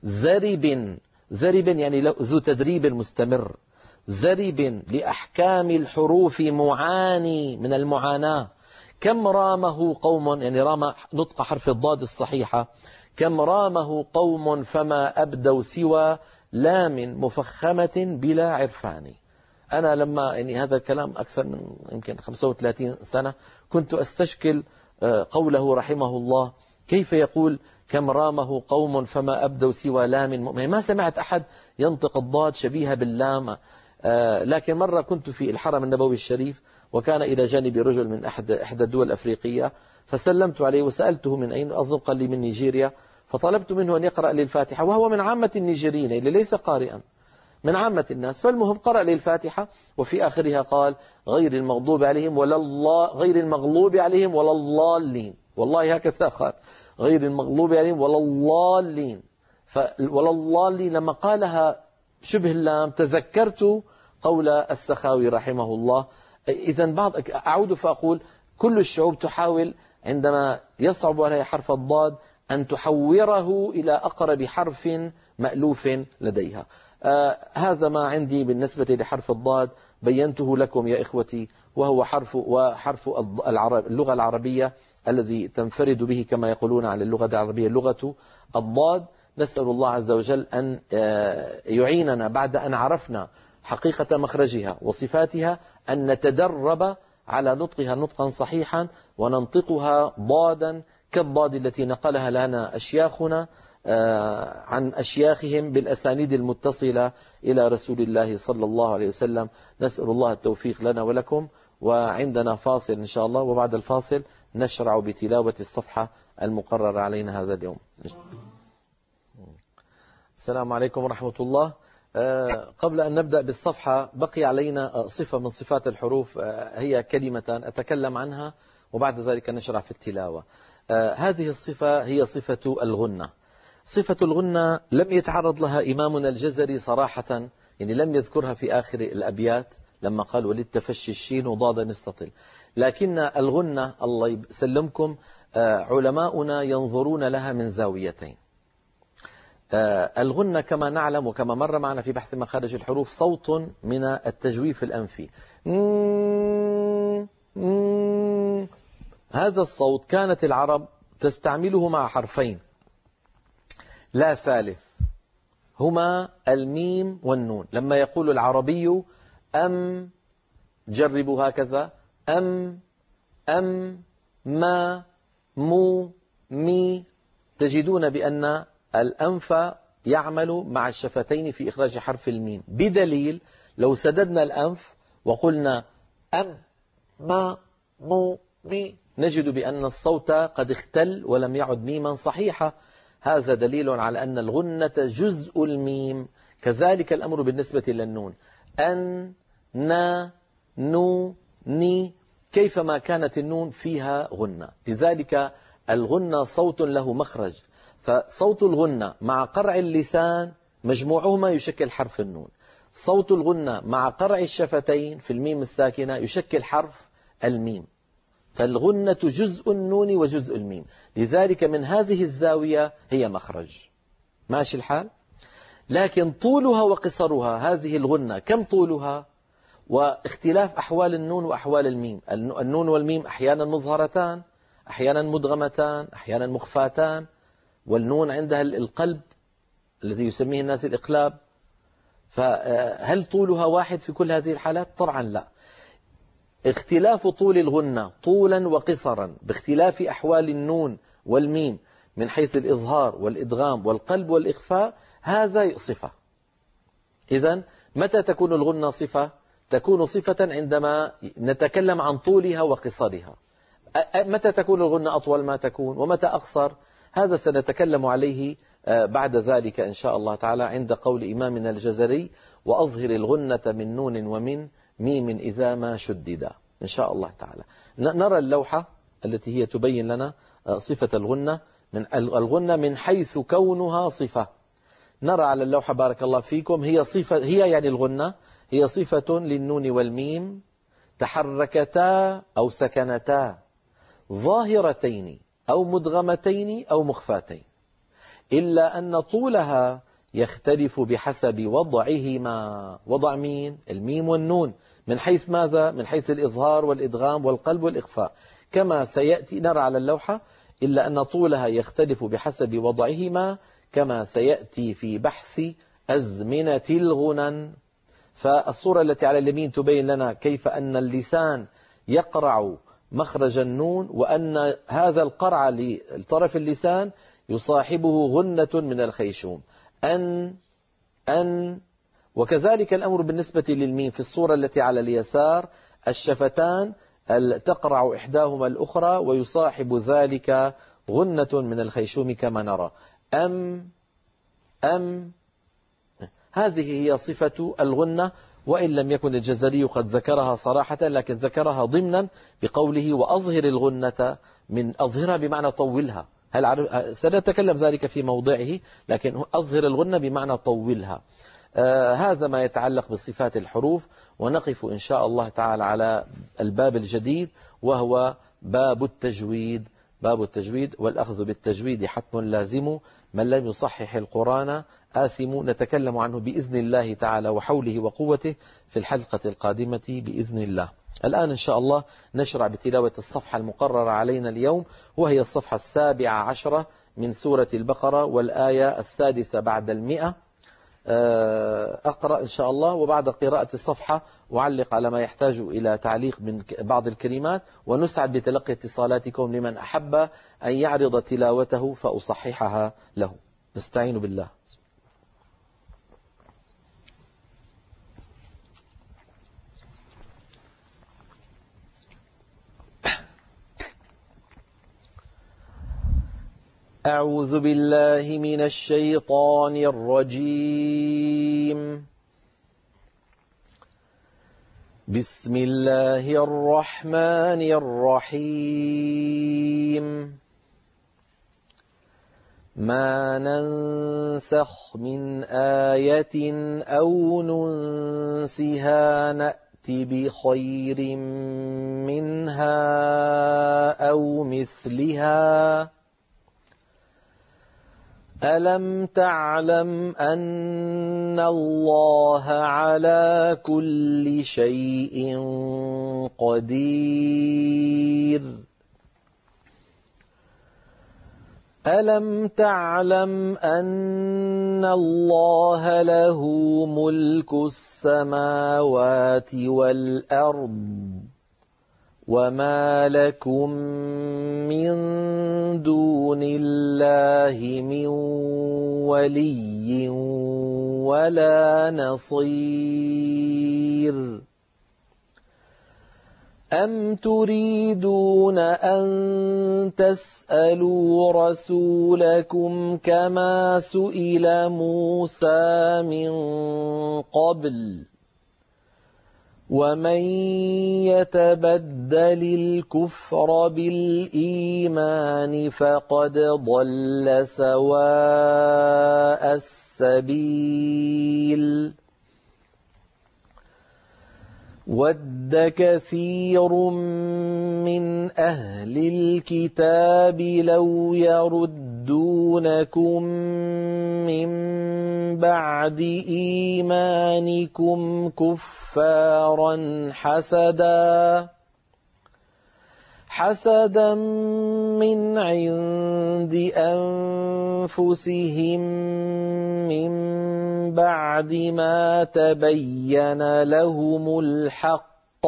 ذرب، ذرب يعني ذو تدريب مستمر، ذرب لأحكام الحروف معاني من المعاناة. كم رامه قوم، يعني رام نطق حرف الضاد الصحيحة، كم رامه قوم فما أبدوا سوى لام مفخمة بلا عرفان. أنا لما يعني هذا الكلام أكثر من يمكن خمسة وثلاثين سنة كنت أستشكل قوله رحمه الله، كيف يقول كم رامه قوم فما أبدوا سوى لام، ما سمعت أحد ينطق الضاد شبيهة باللام. لكن مرة كنت في الحرم النبوي الشريف، وكان إلى جانبي رجل من أحد إحدى الدول الأفريقية، فسلمت عليه وسألته من أين، أظن قال لي من نيجيريا، فطلبت منه أن يقرأ لي الفاتحة، وهو من عامة النيجيريين اللي ليس قارئا، من عامة الناس. فالمهم قرأ لي الفاتحة، وفي آخرها قال غير المغضوب عليهم ولا الله، غير المغلوب عليهم ولا الضالين، والله هكذا قال، غير المغلوب عليهم ولا الضالين. ولا الضالين لما قالها شبه اللام تذكرت قول السخاوي رحمه الله. إذا بعض أعود فأقول كل الشعوب تحاول عندما يصعب عليها حرف الضاد أن تحوره إلى أقرب حرف مألوف لديها. آه هذا ما عندي بالنسبة لحرف الضاد، بينته لكم يا إخوتي، وهو حرف وحرف العرب اللغة العربية الذي تنفرد به كما يقولون على اللغة العربية لغة الضاد. نسأل الله عز وجل أن آه يعيننا بعد أن عرفنا حقيقة مخرجها وصفاتها أن نتدرب على نطقها نطقا صحيحا، وننطقها ضادا كالضاد التي نقلها لنا أشياخنا عن أشياخهم بالأسانيد المتصلة إلى رسول الله صلى الله عليه وسلم. نسأل الله التوفيق لنا ولكم. وعندنا فاصل إن شاء الله، وبعد الفاصل نشرع بتلاوة الصفحة المقررة علينا هذا اليوم. السلام عليكم ورحمة الله. قبل أن نبدأ بالصفحة بقي علينا صفة من صفات الحروف، هي كلمة أتكلم عنها وبعد ذلك نشرع في التلاوة. هذه الصفة هي صفة الغنة. صفة الغنة لم يتعرض لها إمامنا الجزري صراحة، يعني لم يذكرها في آخر الأبيات لما قال وللتفشي الشين وضاد نستطل، لكن الغنة الله يسلمكم علماؤنا ينظرون لها من زاويتين. الغنة كما نعلم وكما مر معنا في بحث مخارج الحروف صوت من التجويف الأنفي. هذا الصوت كانت العرب تستعمله مع حرفين لا ثالث، هما الميم والنون. لما يقول العربي أم، جربوا هكذا، أم أم ما مو مي، تجدون بأن الأنف يعمل مع الشفتين في إخراج حرف الميم، بدليل لو سددنا الأنف وقلنا أم ما مو مي نجد بأن الصوت قد اختل ولم يعد ميما صحيحة. هذا دليل على أن الغنة جزء الميم. كذلك الأمر بالنسبة للنون، أن نا نو ني، كيفما كانت النون فيها غنة. لذلك الغنة صوت له مخرج، فصوت الغنة مع قرع اللسان مجموعهما يشكل حرف النون، صوت الغنة مع قرع الشفتين في الميم الساكنة يشكل حرف الميم. فالغنة جزء النون وجزء الميم، لذلك من هذه الزاوية هي مخرج، ماشي الحال. لكن طولها وقصرها، هذه الغنة كم طولها، واختلاف أحوال النون وأحوال الميم. النون والميم أحيانا مظهرتان، أحيانا مدغمتان، أحيانا مخفاتان، والنون عندها القلب الذي يسميه الناس الإقلاب. فهل طولها واحد في كل هذه الحالات؟ طبعا لا. اختلاف طول الغنة طولا وقصرا باختلاف أحوال النون والميم من حيث الإظهار والإدغام والقلب والإخفاء، هذا صفة. إذن متى تكون الغنة صفة؟ تكون صفة عندما نتكلم عن طولها وقصرها. متى تكون الغنة أطول ما تكون ومتى أقصر؟ هذا سنتكلم عليه بعد ذلك إن شاء الله تعالى عند قول إمامنا الجزري وأظهر الغنة من نون ومن ميم إذا ما شدد إن شاء الله تعالى. نرى اللوحة التي هي تبين لنا صفة الغنة من الغنة من حيث كونها صفة. نرى على اللوحة بارك الله فيكم، هي صفة، هي يعني الغنة هي صفة للنون والميم تحركتا أو سكنتا ظاهرتين أو مدغمتين أو مخفاتين، إلا أن طولها يختلف بحسب وضعهما. وضع مين؟ الميم والنون. من حيث ماذا؟ من حيث الإظهار والإدغام والقلب والإخفاء، كما سيأتي نرى على اللوحة. إلا أن طولها يختلف بحسب وضعهما كما سيأتي في بحث أزمنة الغنن. فالصورة التي على اليمين تبين لنا كيف أن اللسان يقرع مخرج النون، وأن هذا القرع لطرف اللسان يصاحبه غنة من الخيشوم. أن أن وكذلك الأمر بالنسبة للميم في الصورة التي على اليسار، الشفتان تقرع إحداهما الأخرى ويصاحب ذلك غنة من الخيشوم كما نرى. أم أم هذه هي صفة الغنة، وإن لم يكن الجزري قد ذكرها صراحة، لكن ذكرها ضمنا بقوله وأظهر الغنة، من أظهرها بمعنى طولها. هل سنتكلم ذلك في موضعه، لكن أظهر الغنة بمعنى طولها. آه هذا ما يتعلق بصفات الحروف. ونقف إن شاء الله تعالى على الباب الجديد، وهو باب التجويد. باب التجويد، والأخذ بالتجويد حتم لازم، من لم يصحح القرآن آثم. نتكلم عنه بإذن الله تعالى وحوله وقوته في الحلقة القادمة بإذن الله. الآن إن شاء الله نشرع بتلاوة الصفحة المقررة علينا اليوم، وهي الصفحة السابعة عشرة من سورة البقرة، والآية السادسة بعد المئة. أقرأ إن شاء الله، وبعد قراءة الصفحة أعلق على ما يحتاج إلى تعليق من بعض الكلمات، ونسعد بتلقي اتصالاتكم لمن أحب أن يعرض تلاوته فأصححها له. نستعين بالله. أعوذ بالله من الشيطان الرجيم. بسم الله الرحمن الرحيم. ما ننسخ من آية أو ننسها نأت بخير منها أو مثلها. ألم تعلم أن الله على كل شيء قدير؟ ألم تعلم أن الله له ملك السماوات والأرض، وما لكم من دون الله من ولي ولا نصير. أم تريدون أن تسألوا رسولكم كما سئل موسى من قبل؟ ومن يتبدل الكفر بالإيمان فقد ضل سواء السبيل. ود كثير من أهل الكتاب لو يردونكم من بعد إيمانكم كفارا حسدا حسدا من عند أنفسهم من بعد ما تبين لهم الحق،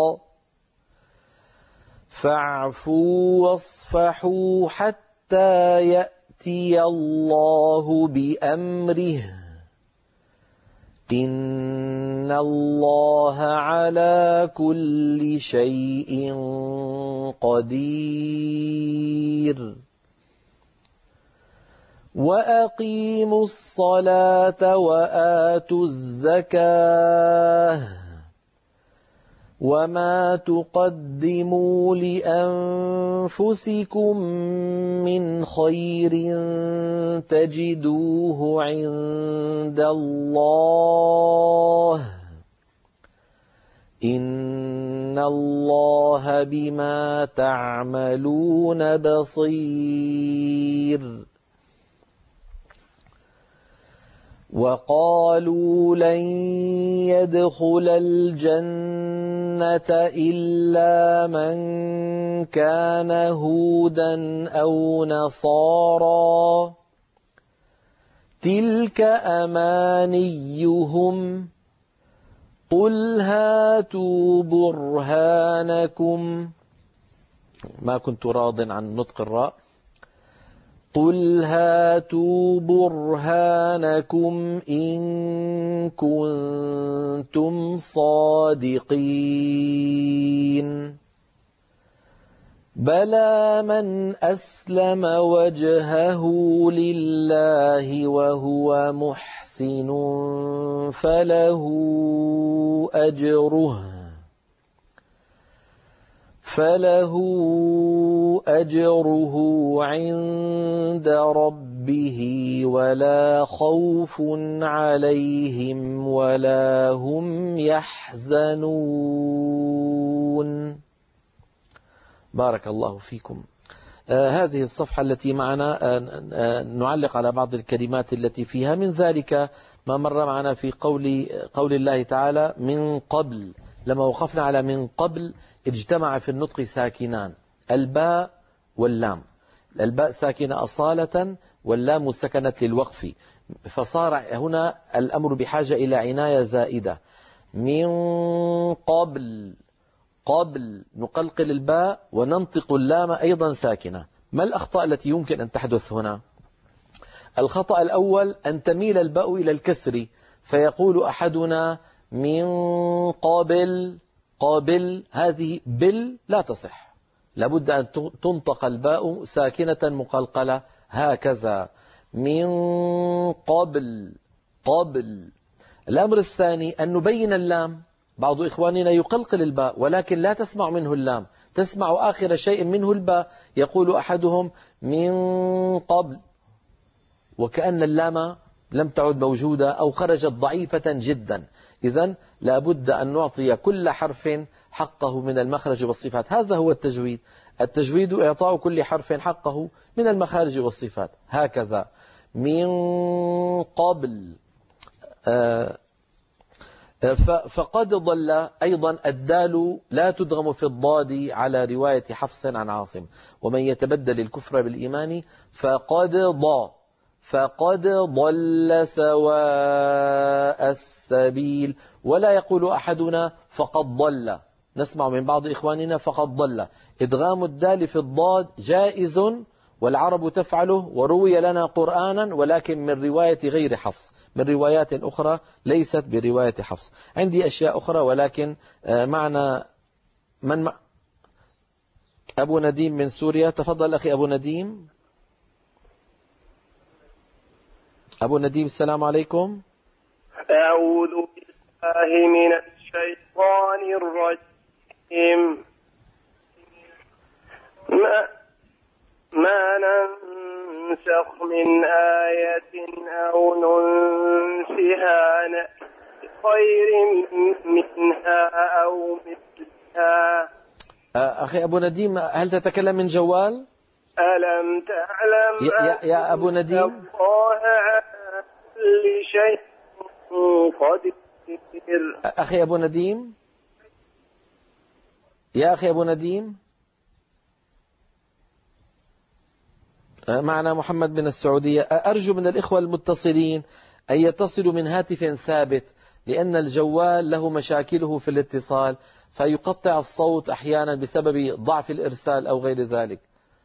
فاعفوا واصفحوا حتى يأتي الله بأمره، إن الله على كل شيء قدير. وأقيموا الصلاة وآتوا الزكاة، وما تقدموا لأنفسكم من خير تجدوه عند الله، إن الله بما تعملون بصير. وقالوا لن يدخل الجنة إلا من كان هودا أو نصارى تلك أمانيهم قل هاتوا برهانكم. ما كنت راض عن نطق الراء. قل هاتوا برهانكم إن كنتم صادقين. بلى من أسلم وجهه لله وهو محسن فله أجره فله أجره عند ربه ولا خوف عليهم ولا هم يحزنون. بارك الله فيكم. آه هذه الصفحة التي معنا آه آه نعلق على بعض الكلمات التي فيها. من ذلك ما مر معنا في قول, قول الله تعالى من قبل. لما وقفنا على من قبل اجتمع في النطق ساكنان، الباء واللام. الباء ساكنة أصالة واللام سكنت للوقف، فصار هنا الأمر بحاجة إلى عناية زائدة. من قبل، قبل نقلقل الباء وننطق اللام أيضا ساكنة. ما الأخطاء التي يمكن أن تحدث هنا؟ الخطأ الأول أن تميل الباء إلى الكسر، فيقول أحدنا من قبل قابل، هذه بل لا تصح، لابد أن تنطق الباء ساكنة مقلقلة هكذا. من قبل قبل. الأمر الثاني أن نبين اللام. بعض إخواننا يقلقل الباء ولكن لا تسمع منه اللام، تسمع آخر شيء منه الباء. يقول أحدهم من قبل وكأن اللام لم تعد موجودة أو خرجت ضعيفة جدا. إذن لابد أن نعطي كل حرف حقه من المخرج والصفات. هذا هو التجويد. التجويد إعطاء كل حرف حقه من المخارج والصفات. هكذا من قبل. فقد ضل أيضا الدال لا تدغم في الضاد على رواية حفص عن عاصم. ومن يتبدل الكفر بالإيمان فقد ضل فقد ضل سواء السبيل. ولا يقول أحدنا فقد ضل. نسمع من بعض إخواننا فقد ضل. إدغام الدال في الضاد جائز والعرب تفعله، وروي لنا قرآنا ولكن من رواية غير حفص، من روايات أخرى ليست برواية حفص. عندي أشياء أخرى ولكن معنا من مع أبو نديم من سوريا. تفضل أخي أبو نديم. أبو نديم السلام عليكم. أعوذ بالله من الشيطان الرجيم. ما, ما ننسخ من آية أو ننسها نأتي بخير منها أو مثلها. أخي أبو نديم هل تتكلم من جوال؟ ألم تعلم يا, يا, يا أبو نديم الله على كل شيء قدير. أخي أبو نديم، يا أخي أبو نديم، معنا محمد من السعودية. أرجو من الإخوة المتصلين أن يتصلوا من هاتف ثابت، لأن الجوال له مشاكله في الاتصال فيقطع الصوت أحيانا بسبب ضعف الإرسال أو غير ذلك.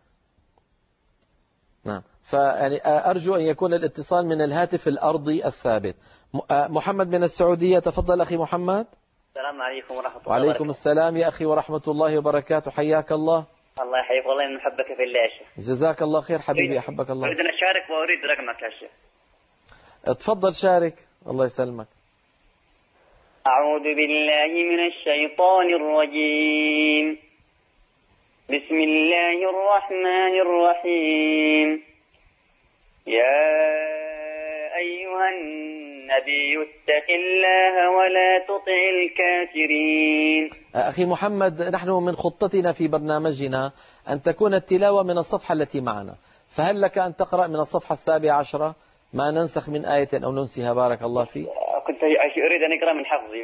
نعم، فيعني أرجو أن يكون الاتصال من الهاتف الأرضي الثابت. محمد من السعودية، تفضل أخي محمد. السلام عليكم ورحمة الله وعليكم وبركاته. السلام يا أخي ورحمة الله وبركاته، حياك الله. الله يحييك، والله من محبك في الله يا شيخ. جزاك الله خير حبيبي، أحبك الله. أريد أن أشارك وأريد رقمك يا شيخ. تفضل شارك، الله يسلمك. أعوذ بالله من الشيطان الرجيم. بسم الله الرحمن الرحيم. يا أيها الناس النبي اتق الله ولا تطع الكافرين. أخي محمد، نحن من خطتنا في برنامجنا أن تكون التلاوة من الصفحة التي معنا، فهل لك أن تقرأ من الصفحة السابعة عشرة ما ننسخ من آية أو ننسها؟ بارك الله فيك. كنت أريد أن أقرأ من حفظي.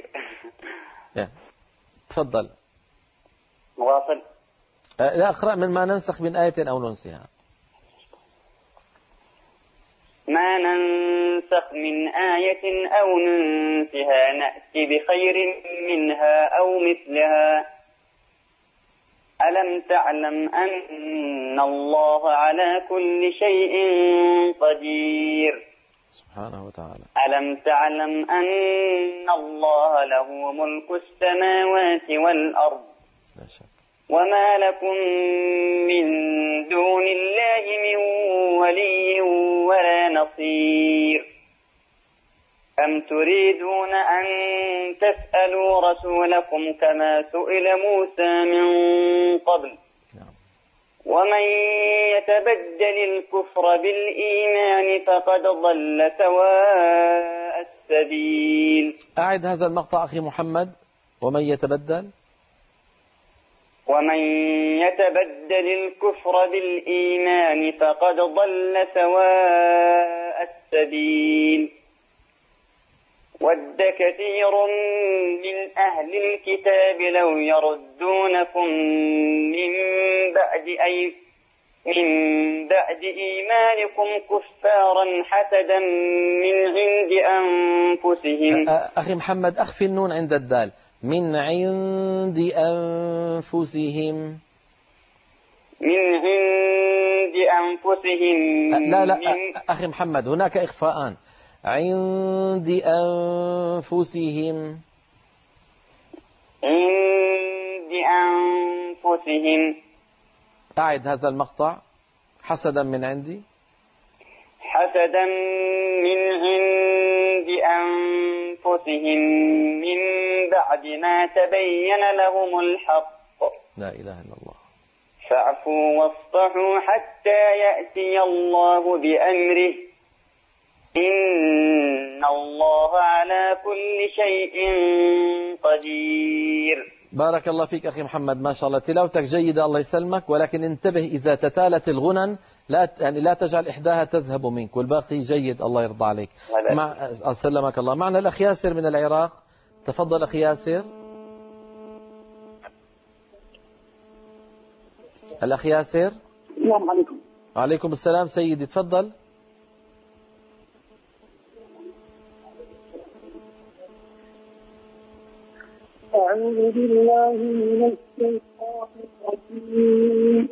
تفضل. مواصل. لا، أقرأ من ما ننسخ من آية أو ننسها. ما ننسخ من آية أو ننسها نأتي بخير منها أو مثلها. ألم تعلم أن الله على كل شيء قدير. سبحانه وتعالى. ألم تعلم أن الله له ملك السماوات والأرض لا شك. وما لكم من دون الله من ولي ولا نصير. أم تريدون أن تسألوا رسولكم كما سئل موسى من قبل. ومن يتبدل الكفر بالإيمان فقد ضل سواء السبيل. أعد هذا المقطع أخي محمد. ومن يتبدل ومن يتبدل الكفر بالإيمان فقد ضل سواء السبيل. ود كثير من أهل الكتاب لو يردونكم من بعد أي من بعد إيمانكم كفارا حسدا من عند أنفسهم. أخي محمد، أخفي النون عند الدال. من عند أنفسهم. من عند أنفسهم. لا لا أخي محمد، هناك إخفاءان. عند أنفسهم. عند أنفسهم. أعد هذا المقطع. حسدا من عندي. حسدا من عند أنفسهم من بعد ما تبين لهم الحق. لا إله إلا الله. فاعفوا واصفحوا حتى يأتي الله بأمره إن الله على كل شيء قدير. بارك الله فيك أخي محمد، ما شاء الله تلاوتك جيدة، الله يسلمك، ولكن انتبه إذا تتالت الغنن لا يعني لا تجعل إحداها تذهب منك والباقي جيد، الله يرضى عليك. مع سلمك الله. معنا الأخ ياسر من العراق. تفضل أخي ياسر. الأخ ياسر. السلام عليكم. وعليكم السلام سيدي، تفضل. أعوذ بالله من الشيطان الرجيم.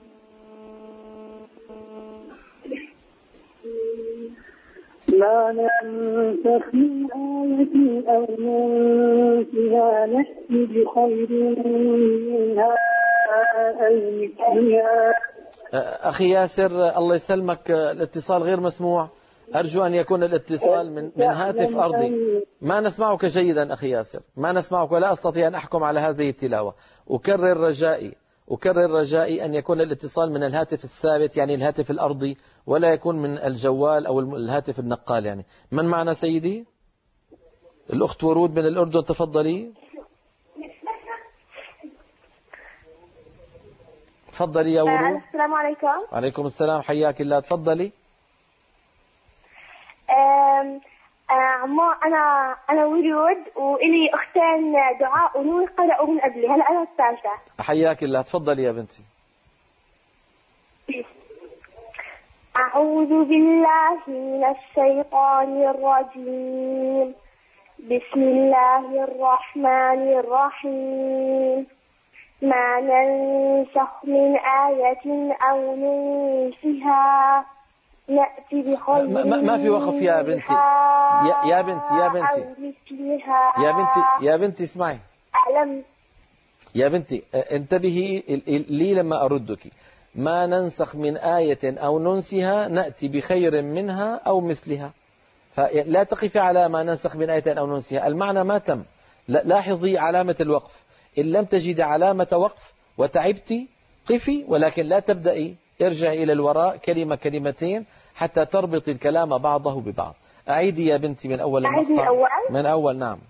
ما ننسخ من آية أو ننسها نأتي بخير منها أو مثلها. أخي ياسر الله يسلمك، الاتصال غير مسموع، أرجو أن يكون الاتصال من, من هاتف أرضي. ما نسمعك جيدا أخي ياسر، ما نسمعك ولا أستطيع أن أحكم على هذه التلاوة. أكرر رجائي أكرر رجائي أن يكون الاتصال من الهاتف الثابت، يعني الهاتف الأرضي، ولا يكون من الجوال أو الهاتف النقال. يعني من معنا سيدي؟ الأخت ورود من الأردن، تفضلي. تفضلي يا ورود. السلام عليكم. وعليكم السلام، حياك الله، تفضلي. عمو أنا أنا ورود وإلي أختين دعاء ونور قرأوا من قبلي، هلا أنا الثالثة. حياك الله، تفضلي يا بنتي. أعوذ بالله من الشيطان الرجيم. بسم الله الرحمن الرحيم. ما ننسخ من آية أو ننسها نأتي بخير ما, ما في وقف يا بنتي. يا, يا بنتي يا بنتي يا بنتي يا بنتي اسمعي. أعلم يا بنتي انتبهي لي لما أردك. ما ننسخ من آية أو ننسها نأتي بخير منها أو مثلها. فلا تقفي على ما ننسخ من آية أو ننسها، المعنى ما تم. لاحظي علامة الوقف. إن لم تجد علامة وقف وتعبتي قفي، ولكن لا تبدأي، ارجعي إلى الوراء كلمة كلمتين حتى تربط الكلام بعضه ببعض. أعيدي يا بنتي من أول أعيد المقطع. من أول؟ من أول نعم.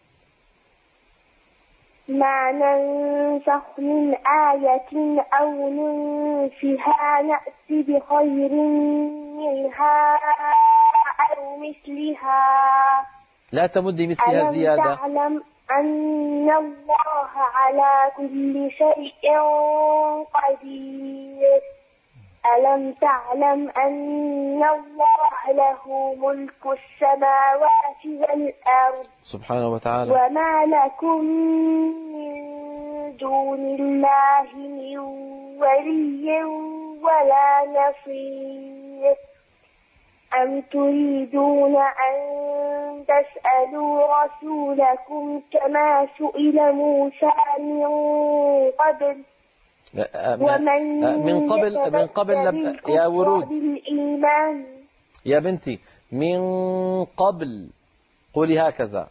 ما ننسخ من آية أو ننسها نأتي بخير منها أو مثلها. لا تمدي مثلها ألم زيادة. تعلم أن الله على كل شيء قدير. ألم تعلم أن الله له ملك السماوات والأرض سبحانه وتعالى. وما لكم من دون الله من ولي ولا نصير. أم تريدون أن تسألوا رسولكم كما سئل موسى من قبل ومن من قبل من قبل يا ورود بالإيمان. يا بنتي من قبل قولي هكذا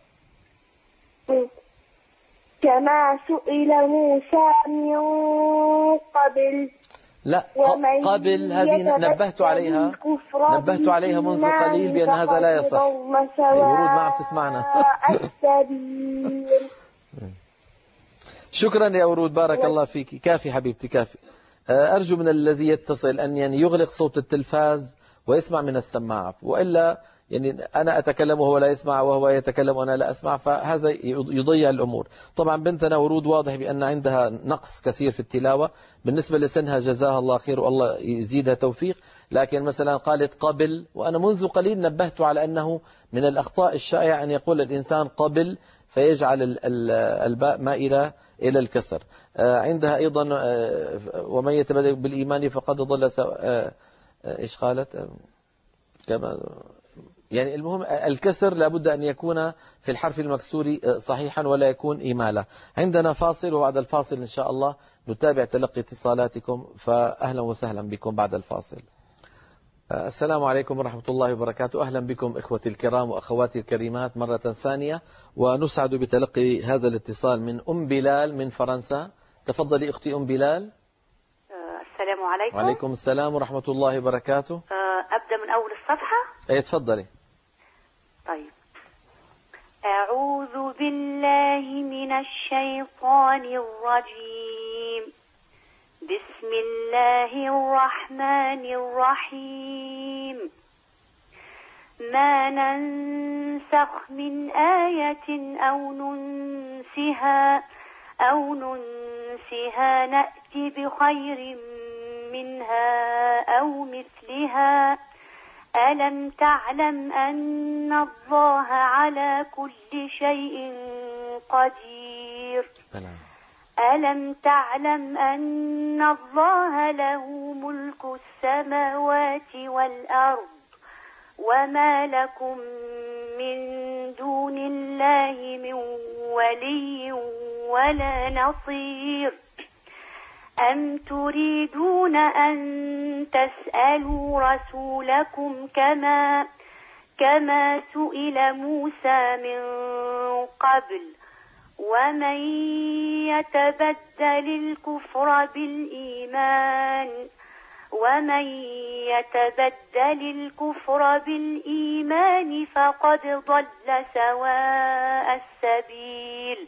كما سئل موسى من قبل. لا قبل هذه نبهت عليها نبهت عليها منذ قليل بأن هذا لا يصح. ورود ما عم تسمعنا. شكرا يا ورود بارك الله فيك. كافي حبيبتي كافي. أرجو من الذي يتصل أن يعني يغلق صوت التلفاز ويسمع من السماعة، وإلا يعني أنا أتكلم وهو لا يسمع وهو يتكلم وأنا لا أسمع، فهذا يضيع الأمور. طبعا بنتنا ورود واضح بأن عندها نقص كثير في التلاوة بالنسبة لسنها، جزاها الله خير والله يزيدها توفيق. لكن مثلا قالت قبل، وأنا منذ قليل نبهت على أنه من الأخطاء الشائعة أن يقول الإنسان قبل فيجعل الباء مائلة إلى الكسر. عندها أيضا ومن يتبدل بالإيمان فقد ضل سواء. إيش قالت كما يعني المهم الكسر لابد أن يكون في الحرف المكسور صحيحا ولا يكون إمالة. عندنا فاصل وبعد الفاصل إن شاء الله نتابع تلقي اتصالاتكم، فأهلا وسهلا بكم بعد الفاصل. السلام عليكم ورحمة الله وبركاته. أهلا بكم إخوتي الكرام وأخواتي الكريمات مرة ثانية، ونسعد بتلقي هذا الاتصال من أم بلال من فرنسا. تفضلي أختي أم بلال. السلام عليكم. وعليكم السلام ورحمة الله وبركاته. أبدأ من أول الصفحة. أي تفضلي. طيب. أعوذ بالله من الشيطان الرجيم. بسم الله الرحمن الرحيم. ما ننسخ من آية أو ننسها أو ننسها نأتي بخير منها أو مثلها. ألم تعلم أن الله على كل شيء قدير. ألم تعلم أن الله له ملك السماوات والأرض وما لكم من دون الله من ولي ولا نصير. أم تريدون أن تسألوا رسولكم كما كما سئل موسى من قبل ومن يتبدل الكفر بالإيمان ومن يتبدل الكفر بالإيمان فقد ضل سواء السبيل.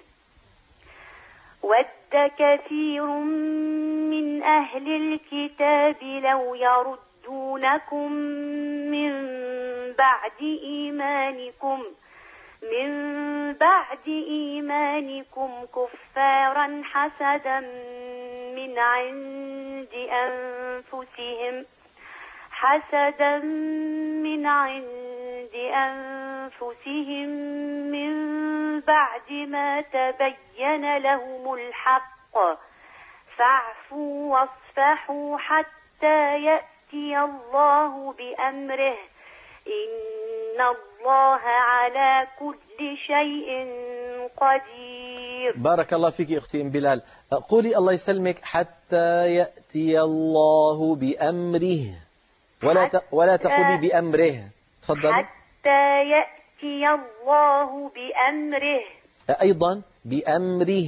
ود كثير من أهل الكتاب لو يردونكم من بعد إيمانكم من بعد إيمانكم كفارا حسدا من عند أنفسهم حسدا من عند أنفسهم من بعد ما تبين لهم الحق فاعفوا واصفحوا حتى يأتي الله بأمره إن الله على كل شيء قدير. بارك الله فيك أختي أم بلال. قولي الله يسلمك حتى يأتي الله بأمره ولا ولا تقولي بأمره. تفضل. حتى يأتي الله بأمره. أيضا بأمره.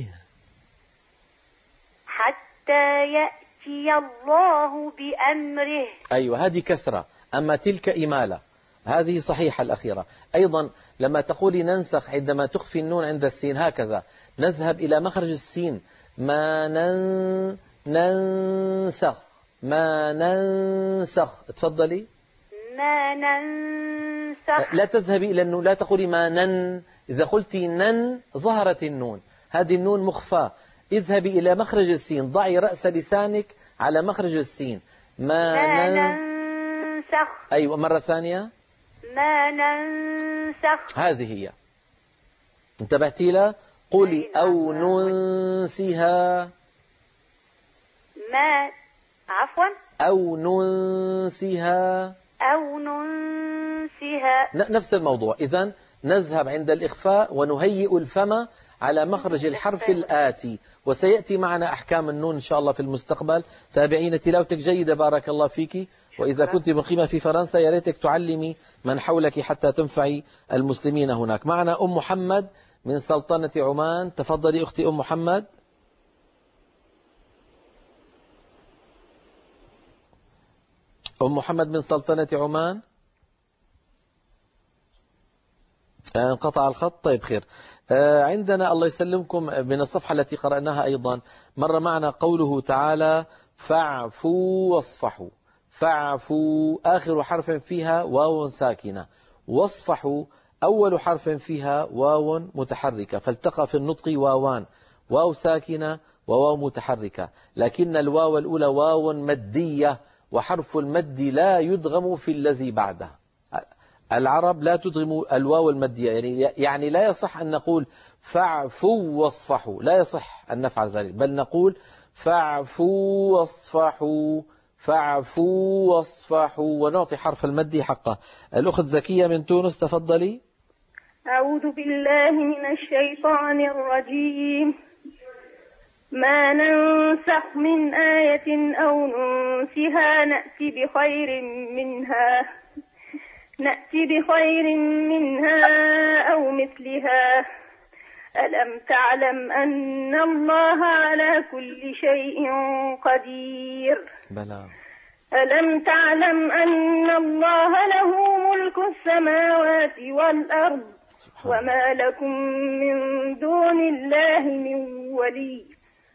حتى يأتي الله بأمره. أيوة هذه كسرة، أما تلك إمالة. هذه صحيحة الأخيرة. أيضا لما تقولي ننسخ عندما تخفي النون عند السين هكذا، نذهب إلى مخرج السين، ما نن ننسخ ما ننسخ. تفضلي. ما ننسخ. لا تذهبي إلى النون، لا تقولي ما نن. إذا قلتي نن ظهرت النون، هذه النون مخفاة. اذهبي إلى مخرج السين، ضعي رأس لسانك على مخرج السين. ما, ما نن... ننسخ. أيوة مرة ثانية. ما ننسخ. هذه هي. انتبهتي لها؟ قولي أو ننسها. ما عفوا أو ننسها. أو ننسها. نفس الموضوع. إذن نذهب عند الإخفاء ونهيئ الفم على مخرج الحرف الآتي، وسيأتي معنا أحكام النون إن شاء الله في المستقبل. تابعين تلاوتك جيدة بارك الله فيك. وإذا كنت مقيمة في فرنسا يا ريتك تعلمي من حولك حتى تنفعي المسلمين هناك. معنا أم محمد من سلطنة عمان. تفضلي أختي أم محمد. أم محمد من سلطنة عمان. انقطع الخط. طيب خير. عندنا الله يسلمكم من الصفحة التي قرأناها أيضا مر معنا قوله تعالى فاعفوا واصفحوا. فاعفوا آخر حرف فيها واو ساكنة، واصفحوا أول حرف فيها واو متحركة، فالتقى في النطق واوان، واو ساكنة وواو متحركة، لكن الواو الأولى واو مدية، وحرف المد لا يدغم في الذي بعده. العرب لا تدغم الواو المدية، يعني يعني لا يصح أن نقول فاعفوا واصفحوا، لا يصح أن نفعل ذلك، بل نقول فاعفوا واصفحوا، فاعفوا واصفحوا، ونعطي حرف المد حقه. الأخت زكية من تونس تفضلي. أعوذ بالله من الشيطان الرجيم. ما ننسخ من آية أو ننسها نأتي بخير منها نأتي بخير منها أو مثلها. ألم تعلم أن الله على كل شيء قدير. بلى. ألم تعلم أن الله له ملك السماوات والأرض وما لكم من دون الله من ولي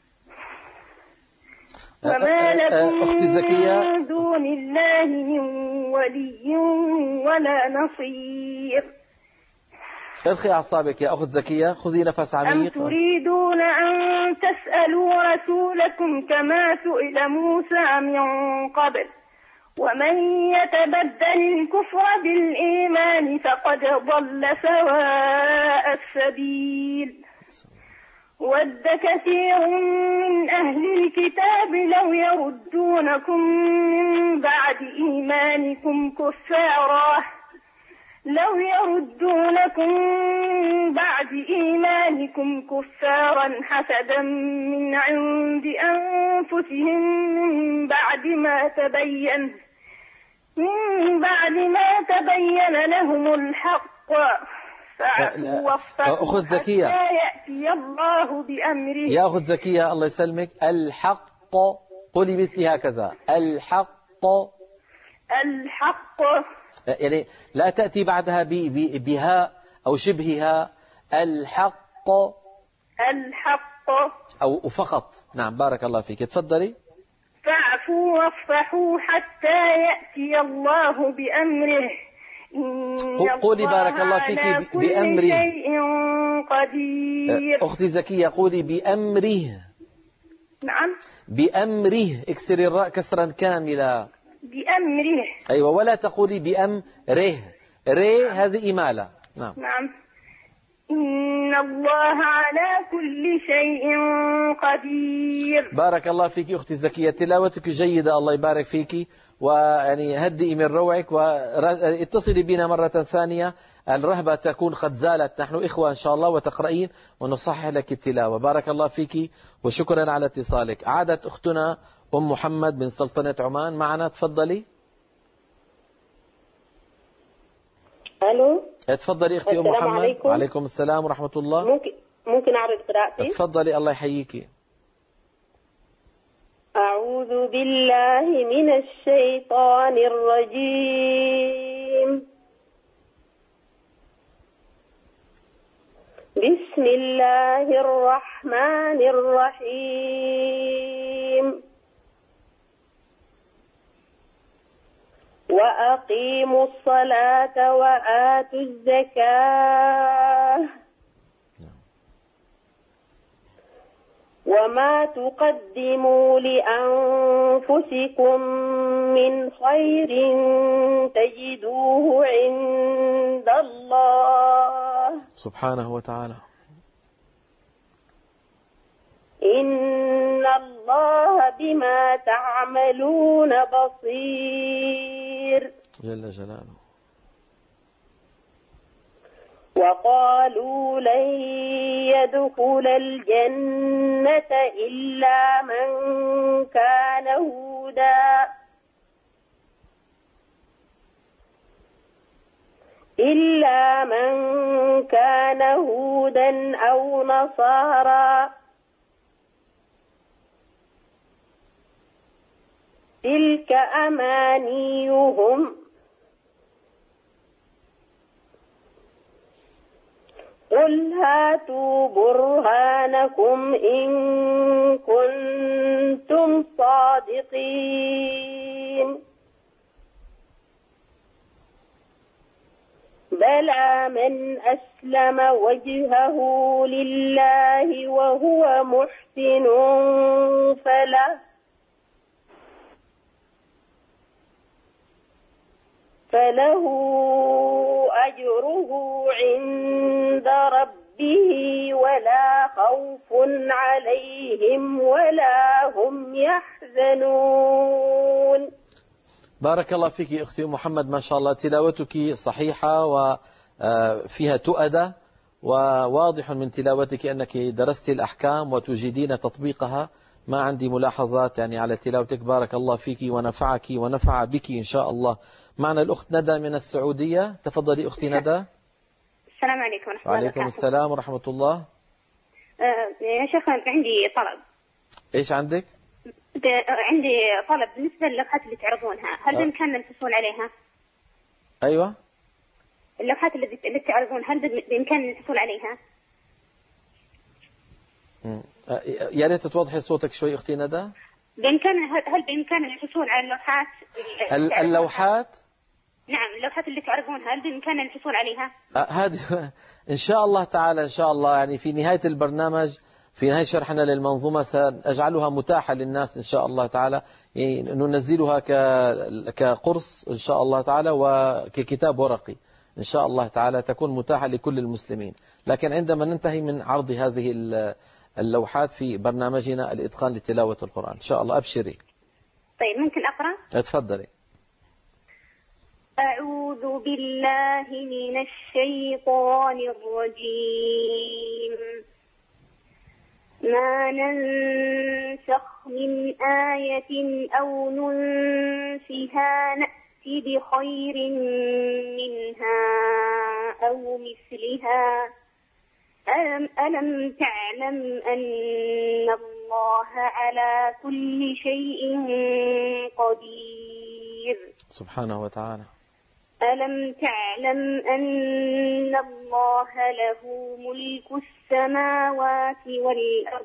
وما لكم من دون الله من ولي ولا نصير. ارخي أعصابك يا أخت زكية، خذي نفس عميق. أم تريدون أن تسألوا رسولكم كما سئل موسى من قبل ومن يتبدل الكفر بالإيمان فقد ضل سواء السبيل. ود كثير من أهل الكتاب لو يردونكم من بعد إيمانكم كفارا لو يردونكم من بعد إيمانكم كفارا حسدا من عند أنفسهم من بعد ما تبين من بعد ما تبين لهم الحق أخذ زكية يأتي الله بأمره. يا أخذ زكية الله يسلمك، الحق قولي مثل هكذا، الحق الحق يعني لا تأتي بعدها بها أو شبهها، الحق الحق أو فقط. نعم بارك الله فيك. تفضلي. فاعفوا واصفحوا حتى يأتي الله بأمره قولي بارك الله فيك بأمره. شيء قدير. أختي زكية قولي بأمره. نعم بأمره، اكسري الراء كسرا كاملا. بأمره. أيوة، ولا تقولي بأمره، ري هذه إمالة. نعم نعم. إن الله على كل شيء قدير. بارك الله فيك أختي زكية، تلاوتك جيدة الله يبارك فيك، ويعني هدئي من روعك واتصلي بنا مرة ثانية، الرهبة تكون قد زالت، نحن إخوة إن شاء الله، وتقرأين ونصحح لك التلاوة. بارك الله فيك وشكرا على اتصالك. عادت أختنا أم محمد من سلطنة عمان معنا. تفضلي. ألو. تفضلي أختي أم محمد. عليكم. وعليكم السلام ورحمة الله. ممكن ممكن أعرض قراءتي؟ تفضلي الله يحييكي. أعوذ بالله من الشيطان الرجيم. بسم الله الرحمن الرحيم وأقيموا الصلاة وآتوا الزكاة وما تقدموا لأنفسكم من خير تجدوه عند الله سبحانه وتعالى إن الله بما تعملون بصير جل جلاله. وقالوا لن يدخل الجنة إلا من كان هودا إلا من كان هودا أو نصارى تلك أمانيهم قل هاتوا برهانكم إن كنتم صادقين بلى من أسلم وجهه لله وهو محسن فله فله أجره عند ربه ولا خوف عليهم ولا هم يحزنون. بارك الله فيك أختي محمد، ما شاء الله تلاوتك صحيحة وفيها تؤدة، وواضح من تلاوتك أنك درست الأحكام وتجيدين تطبيقها. ما عندي ملاحظات يعني على تلاوتك، بارك الله فيك ونفعك ونفع بك إن شاء الله. معنا الأخت ندى من السعودية، تفضلي أختي ندى. السلام عليكم ورحمة الله وعليكم السلام ورحمة الله. آه يا شيخ عندي طلب. إيش عندك؟ عندي طلب بالنسبة للوحات اللي تعرضونها، هل بإمكاننا الحصول عليها؟ أيوة، اللوحات اللي اللي تعرضون هل بإمكاننا الحصول عليها؟ يا ريت توضحي صوتك شوي أختي ندى. بإمكاننا هل بإمكاننا الحصول على اللوحات؟ اللوحات؟ نعم، اللوحات اللي تعرضونها هل بإمكاننا الحصول عليها؟ هذه إن شاء الله تعالى، إن شاء الله يعني في نهاية البرنامج، في نهاية شرحنا للمنظومة سأجعلها متاحة للناس إن شاء الله تعالى، يعني ننزلها كقرص إن شاء الله تعالى وككتاب ورقي إن شاء الله تعالى، تكون متاحة لكل المسلمين. لكن عندما ننتهي من عرض هذه اللوحات في برنامجنا الإتقان لتلاوة القرآن إن شاء الله. أبشري. طيب ممكن أقرأ؟ اتفضلي. أعوذ بالله من الشيطان الرجيم. ما ننسخ من آية أو ننسها نأتي بخير منها أو مثلها. ألم, ألم تعلم أن الله على كل شيء قدير سبحانه وتعالى. ألم تعلم أن الله له ملك السماوات والأرض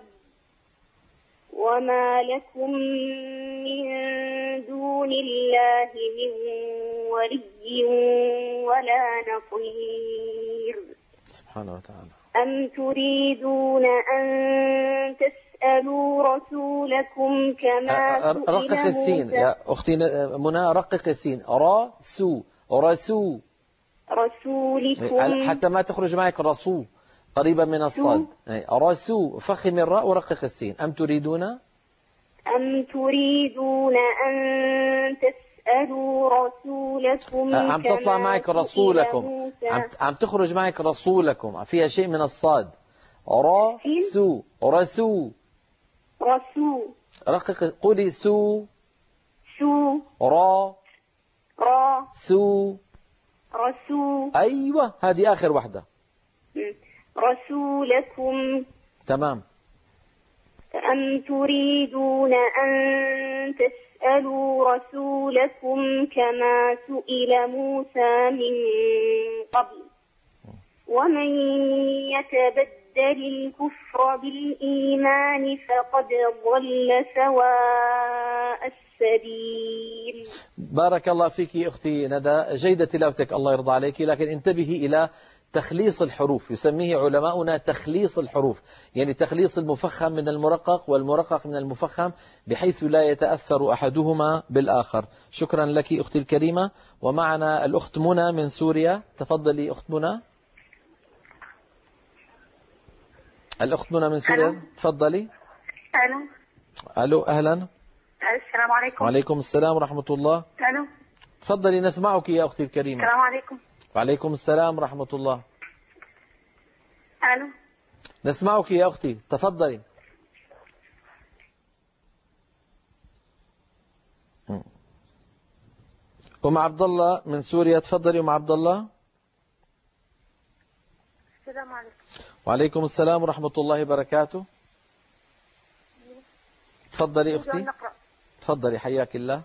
وما لكم من دون الله من ولي ولا نصير. سبحانه وتعالى. أم تريدون أن تسألوا رسولكم كما سئل رقق السين يا أختي منى، رقق السين. را سو رسو رسولكم حتى ما تخرج معك رسول قريبا من الصاد. رسو فخم الراء ورقق السين. أم تريدون أم تريدون أن تسألوا رسولكم عم تطلع معك رسولكم، عم, عم تخرج معك رسولكم، فيها شيء من الصاد. رسو رسو رسو رقق، قولي سو سو را را سو رسول. أيوة، هذه آخر واحدة. رسولكم. تمام. أم تريدون أن تسألوا رسولكم كما سئل موسى من قبل ومن يتبدل الكفر بالإيمان فقد ضل سواء السبيل. بارك الله فيك أختي ندى، جيدة تلاوتك الله يرضى عليك، لكن انتبهي إلى تخليص الحروف، يسميه علماؤنا تخليص الحروف، يعني تخليص المفخم من المرقق والمرقق من المفخم بحيث لا يتأثر أحدهما بالآخر. شكرا لك أختي الكريمة. ومعنا الأخت منى من سوريا، تفضلي أخت منى. الأخت منى من سوريا، تفضلي. ألو. ألو، أهلا. السلام عليكم. وعليكم السلام ورحمة الله. ألو. تفضلي نسمعك يا أختي الكريمة. السلام عليكم. وعليكم السلام ورحمة الله. ألو. نسمعك يا أختي، تفضلي. أم عبد الله من سوريا، تفضلي أم عبد الله. السلام عليكم. وعليكم السلام ورحمة الله وبركاته. تفضلي أختي. تفضلي حياك الله.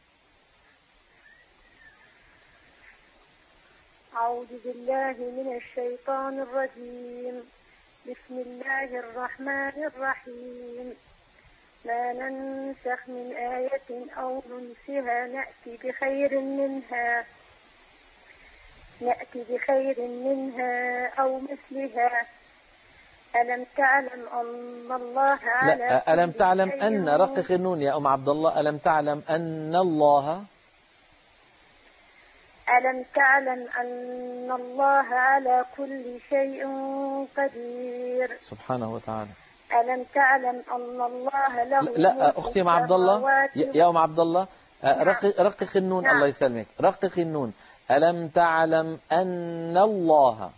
أعوذ بالله من الشيطان الرجيم. بسم الله الرحمن الرحيم. ما ننسخ من آية أو ننسها نأتي بخير منها نأتي بخير منها أو مثلها. ألم تعلم أن الله على لا، ألم تعلم أن، رقق النون يا أم عبد الله. ألم تعلم أن الله ألم تعلم أن الله على كل شيء قدير سبحانه وتعالى. ألم تعلم أن الله له لا أختي أم عبد الله، يا أم عبد الله رقق, رقق النون. نعم. الله يسلمك، رقق النون. ألم تعلم أن الله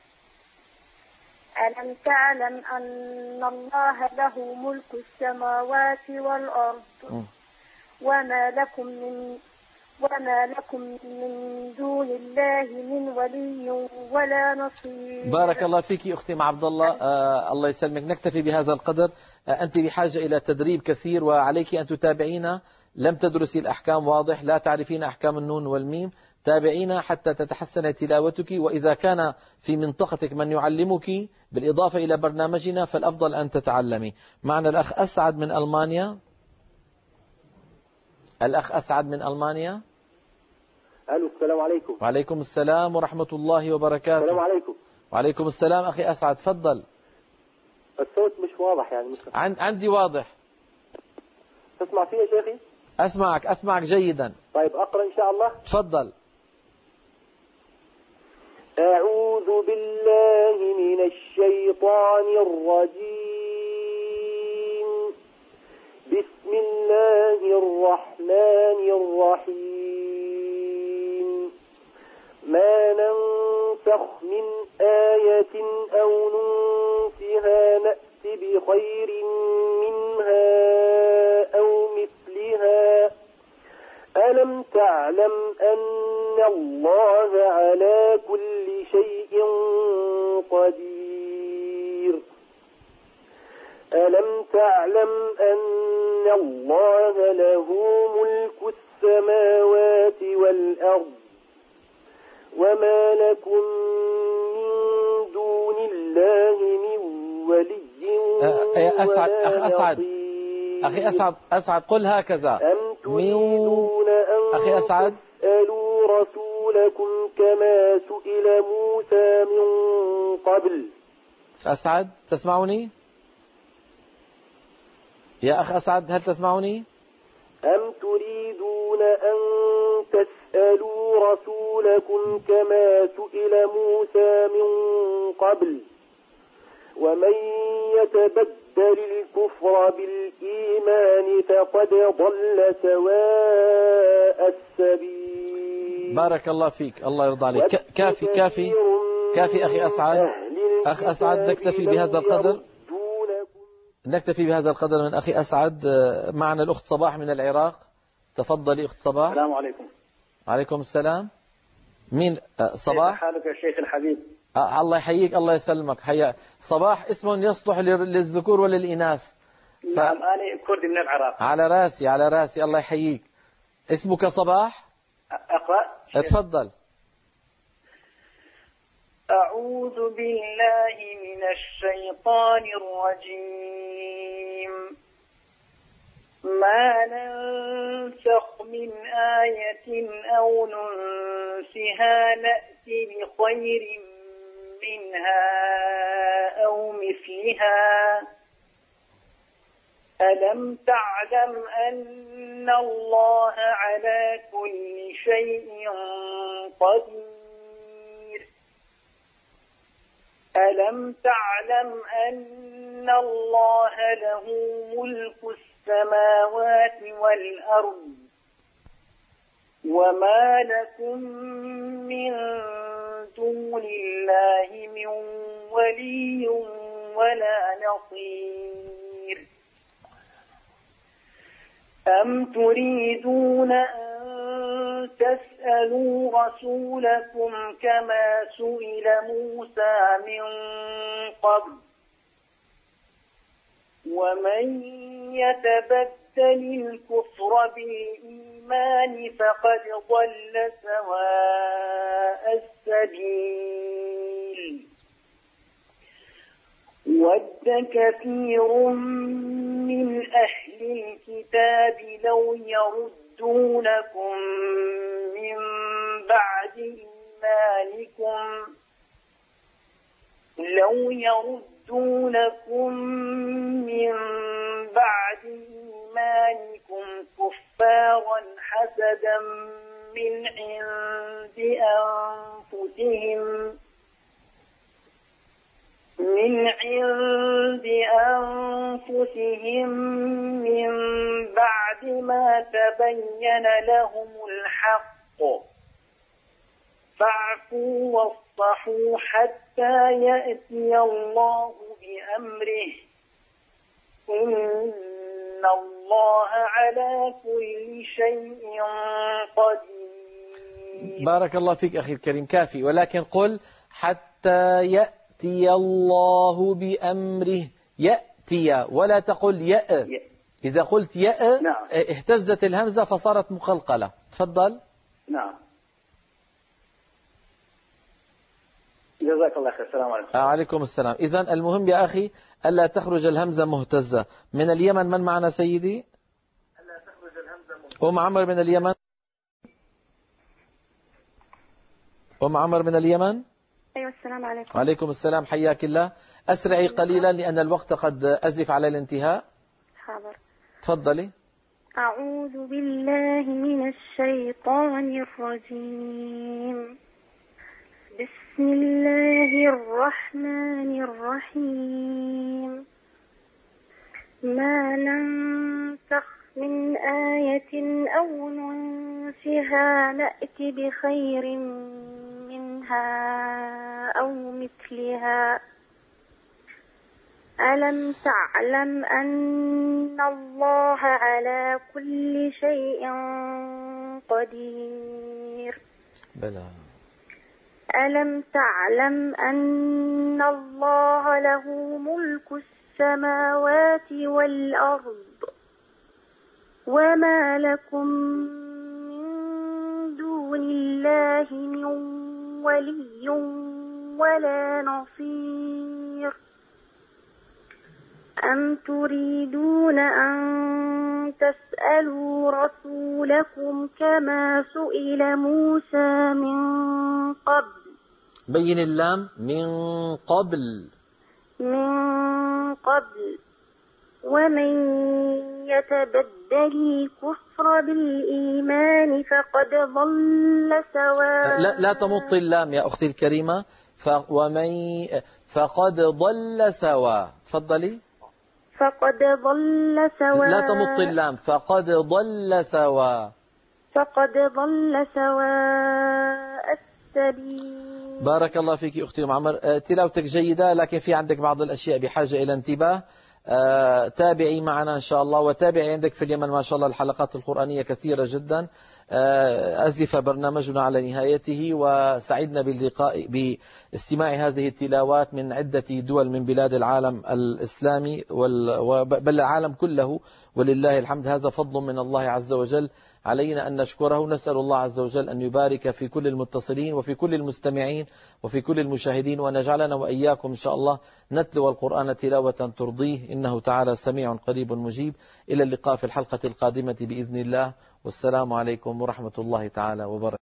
ألم تعلم أن الله له ملك السماوات والأرض م. وما لكم من وما لكم من دون الله من ولي ولا نصير. بارك الله فيك أختي مع عبد الله. آه الله يسلمك. نكتفي بهذا القدر. آه أنت بحاجة إلى تدريب كثير، وعليك أن تتابعينا. لم تدرسي الأحكام، واضح، لا تعرفين أحكام النون والميم. تابعينا حتى تتحسن تلاوتك، وإذا كان في منطقتك من يعلمك بالإضافة إلى برنامجنا فالأفضل أن تتعلمي. معنا الأخ أسعد من ألمانيا. الأخ أسعد من ألمانيا. ألو، السلام عليكم. وعليكم السلام ورحمة الله وبركاته. السلام عليكم. وعليكم السلام أخي أسعد، تفضل. الصوت مش واضح يعني مش عن... عندي واضح. تسمع فيه يا شيخي؟ أسمعك أسمعك جيدا. طيب أقرأ إن شاء الله. تفضل. أعوذ بالله من الشيطان الرجيم. بسم الله الرحمن الرحيم. ما ننسخ من آية أو ننسها نأت بخير منها أو مثلها. ألم تعلم أن الله على كل شيء قدير. ألم تعلم أن الله له ملك السماوات والأرض وما لكم من دون الله من ولي يا أسعد ولا أخ أسعد نصير. أخي أسعد أسعد قل هكذا. أم تريدون أن أخي أسعد تسألوا رسولكم كما سئل موسى من قبل. أسعد تسمعني؟ يا أخ أسعد هل تسمعني؟ أم تريدون أن تسألوا رسولكم كما سئل موسى من قبل ومن يتبدل الكفر بالإيمان فقد ضل سواء السبيل. بارك الله فيك، الله يرضى عليك. كافي كافي كافي أخي أسعد. أخ أسعد نكتفي بهذا القدر. نكتفي بهذا القدر من أخي أسعد. معنا الأخت صباح من العراق. تفضلي أخت صباح. السلام عليكم. عليكم السلام. مين صباح؟ كيف حالك يا شيخ الحبيب؟ آه الله يحييك، الله يسلمك. حيا صباح اسم يصلح للذكور وللإناث. ف... نعم أنا كردي من العراق. على راسي على راسي، الله يحييك. اسمك صباح؟ أقرأ؟ اتفضل. أعوذ بالله من الشيطان الرجيم. ما ننسخ من آية أو ننسها نأتي بخير منها أو مثلها. ألم تعلم أن الله على كل شيء قدير. ألم تعلم أن الله له ملك السماوات والأرض وما لكم من دون الله من ولي ولا نصير. أم تريدون أن تسألوا رسولكم كما سئل موسى من قبل ومن يتبدل الكفر بالإيمان فقد ضل سواء السبيل. ود كثير من أهل الكتاب لو يردونكم من بعد إيمانكم لو يردونكم من بعد إيمانكم كفارا حسدا من عند أنفسهم من عند أنفسهم من بعد ما تبين لهم الحق فاعفوا واصفحوا حتى يأتي الله بأمره إن الله على كل شيء قدير. بارك الله فيك أخي الكريم، كافي، ولكن قل حتى يأتي الله بأمره. يأتي ولا تقل يأ. إذا قلت يأ نعم. اهتزت الهمزة فصارت مقلقلة. تفضل. نعم. جزاك الله خير. السلام عليكم. عليكم السلام. إذن المهم يا أخي ألا تخرج الهمزة مهتزة. من اليمن من معنا سيدي؟ ألا تخرج الهمزة مهتزة. أم عمر من اليمن. أم عمر من اليمن. أيوة السلام عليكم. وعليكم السلام، حياك الله. أسرعي قليلا لأن الوقت قد أزف على الانتهاء. حاضر. تفضلي. أعوذ بالله من الشيطان الرجيم. بسم الله الرحمن الرحيم. ما ننسخ من آية أو ننسها نأتي بخير منها أو مثلها. ألم تعلم أن الله على كل شيء قدير. بلى. ألم تعلم أن الله له ملك السماوات والأرض وما لكم من دون الله من ولي ولا نصير. أم تريدون أن تسألوا رسولكم كما سئل موسى من قبل. بين اللام. من قبل. من قبل ومن يتبدل الكفر بالإيمان فقد ضل سواء. لا, لا تمط اللام يا أختي الكريمة. ف ومن فقد ضل سواء. تفضلي. فقد ضل سواء. لا تمط اللام. فقد ضل سواء. فقد ضل سواء السبيل. بارك الله فيك أختي أم عمر، تلاوتك جيدة لكن في عندك بعض الأشياء بحاجة إلى انتباه. آه، تابعي معنا إن شاء الله، وتابعي عندك في اليمن ما شاء الله الحلقات القرآنية كثيرة جدا. آه، أزف برنامجنا على نهايته، وسعدنا باللقاء باستماع هذه التلاوات من عدة دول من بلاد العالم الإسلامي بل العالم كله، ولله الحمد. هذا فضل من الله عز وجل علينا أن نشكره. نسأل الله عز وجل أن يبارك في كل المتصلين وفي كل المستمعين وفي كل المشاهدين، وأن يجعلنا وإياكم إن شاء الله نتلو القرآن تلاوة ترضيه، إنه تعالى سميع قريب مجيب. إلى اللقاء في الحلقة القادمة بإذن الله، والسلام عليكم ورحمة الله تعالى وبركاته.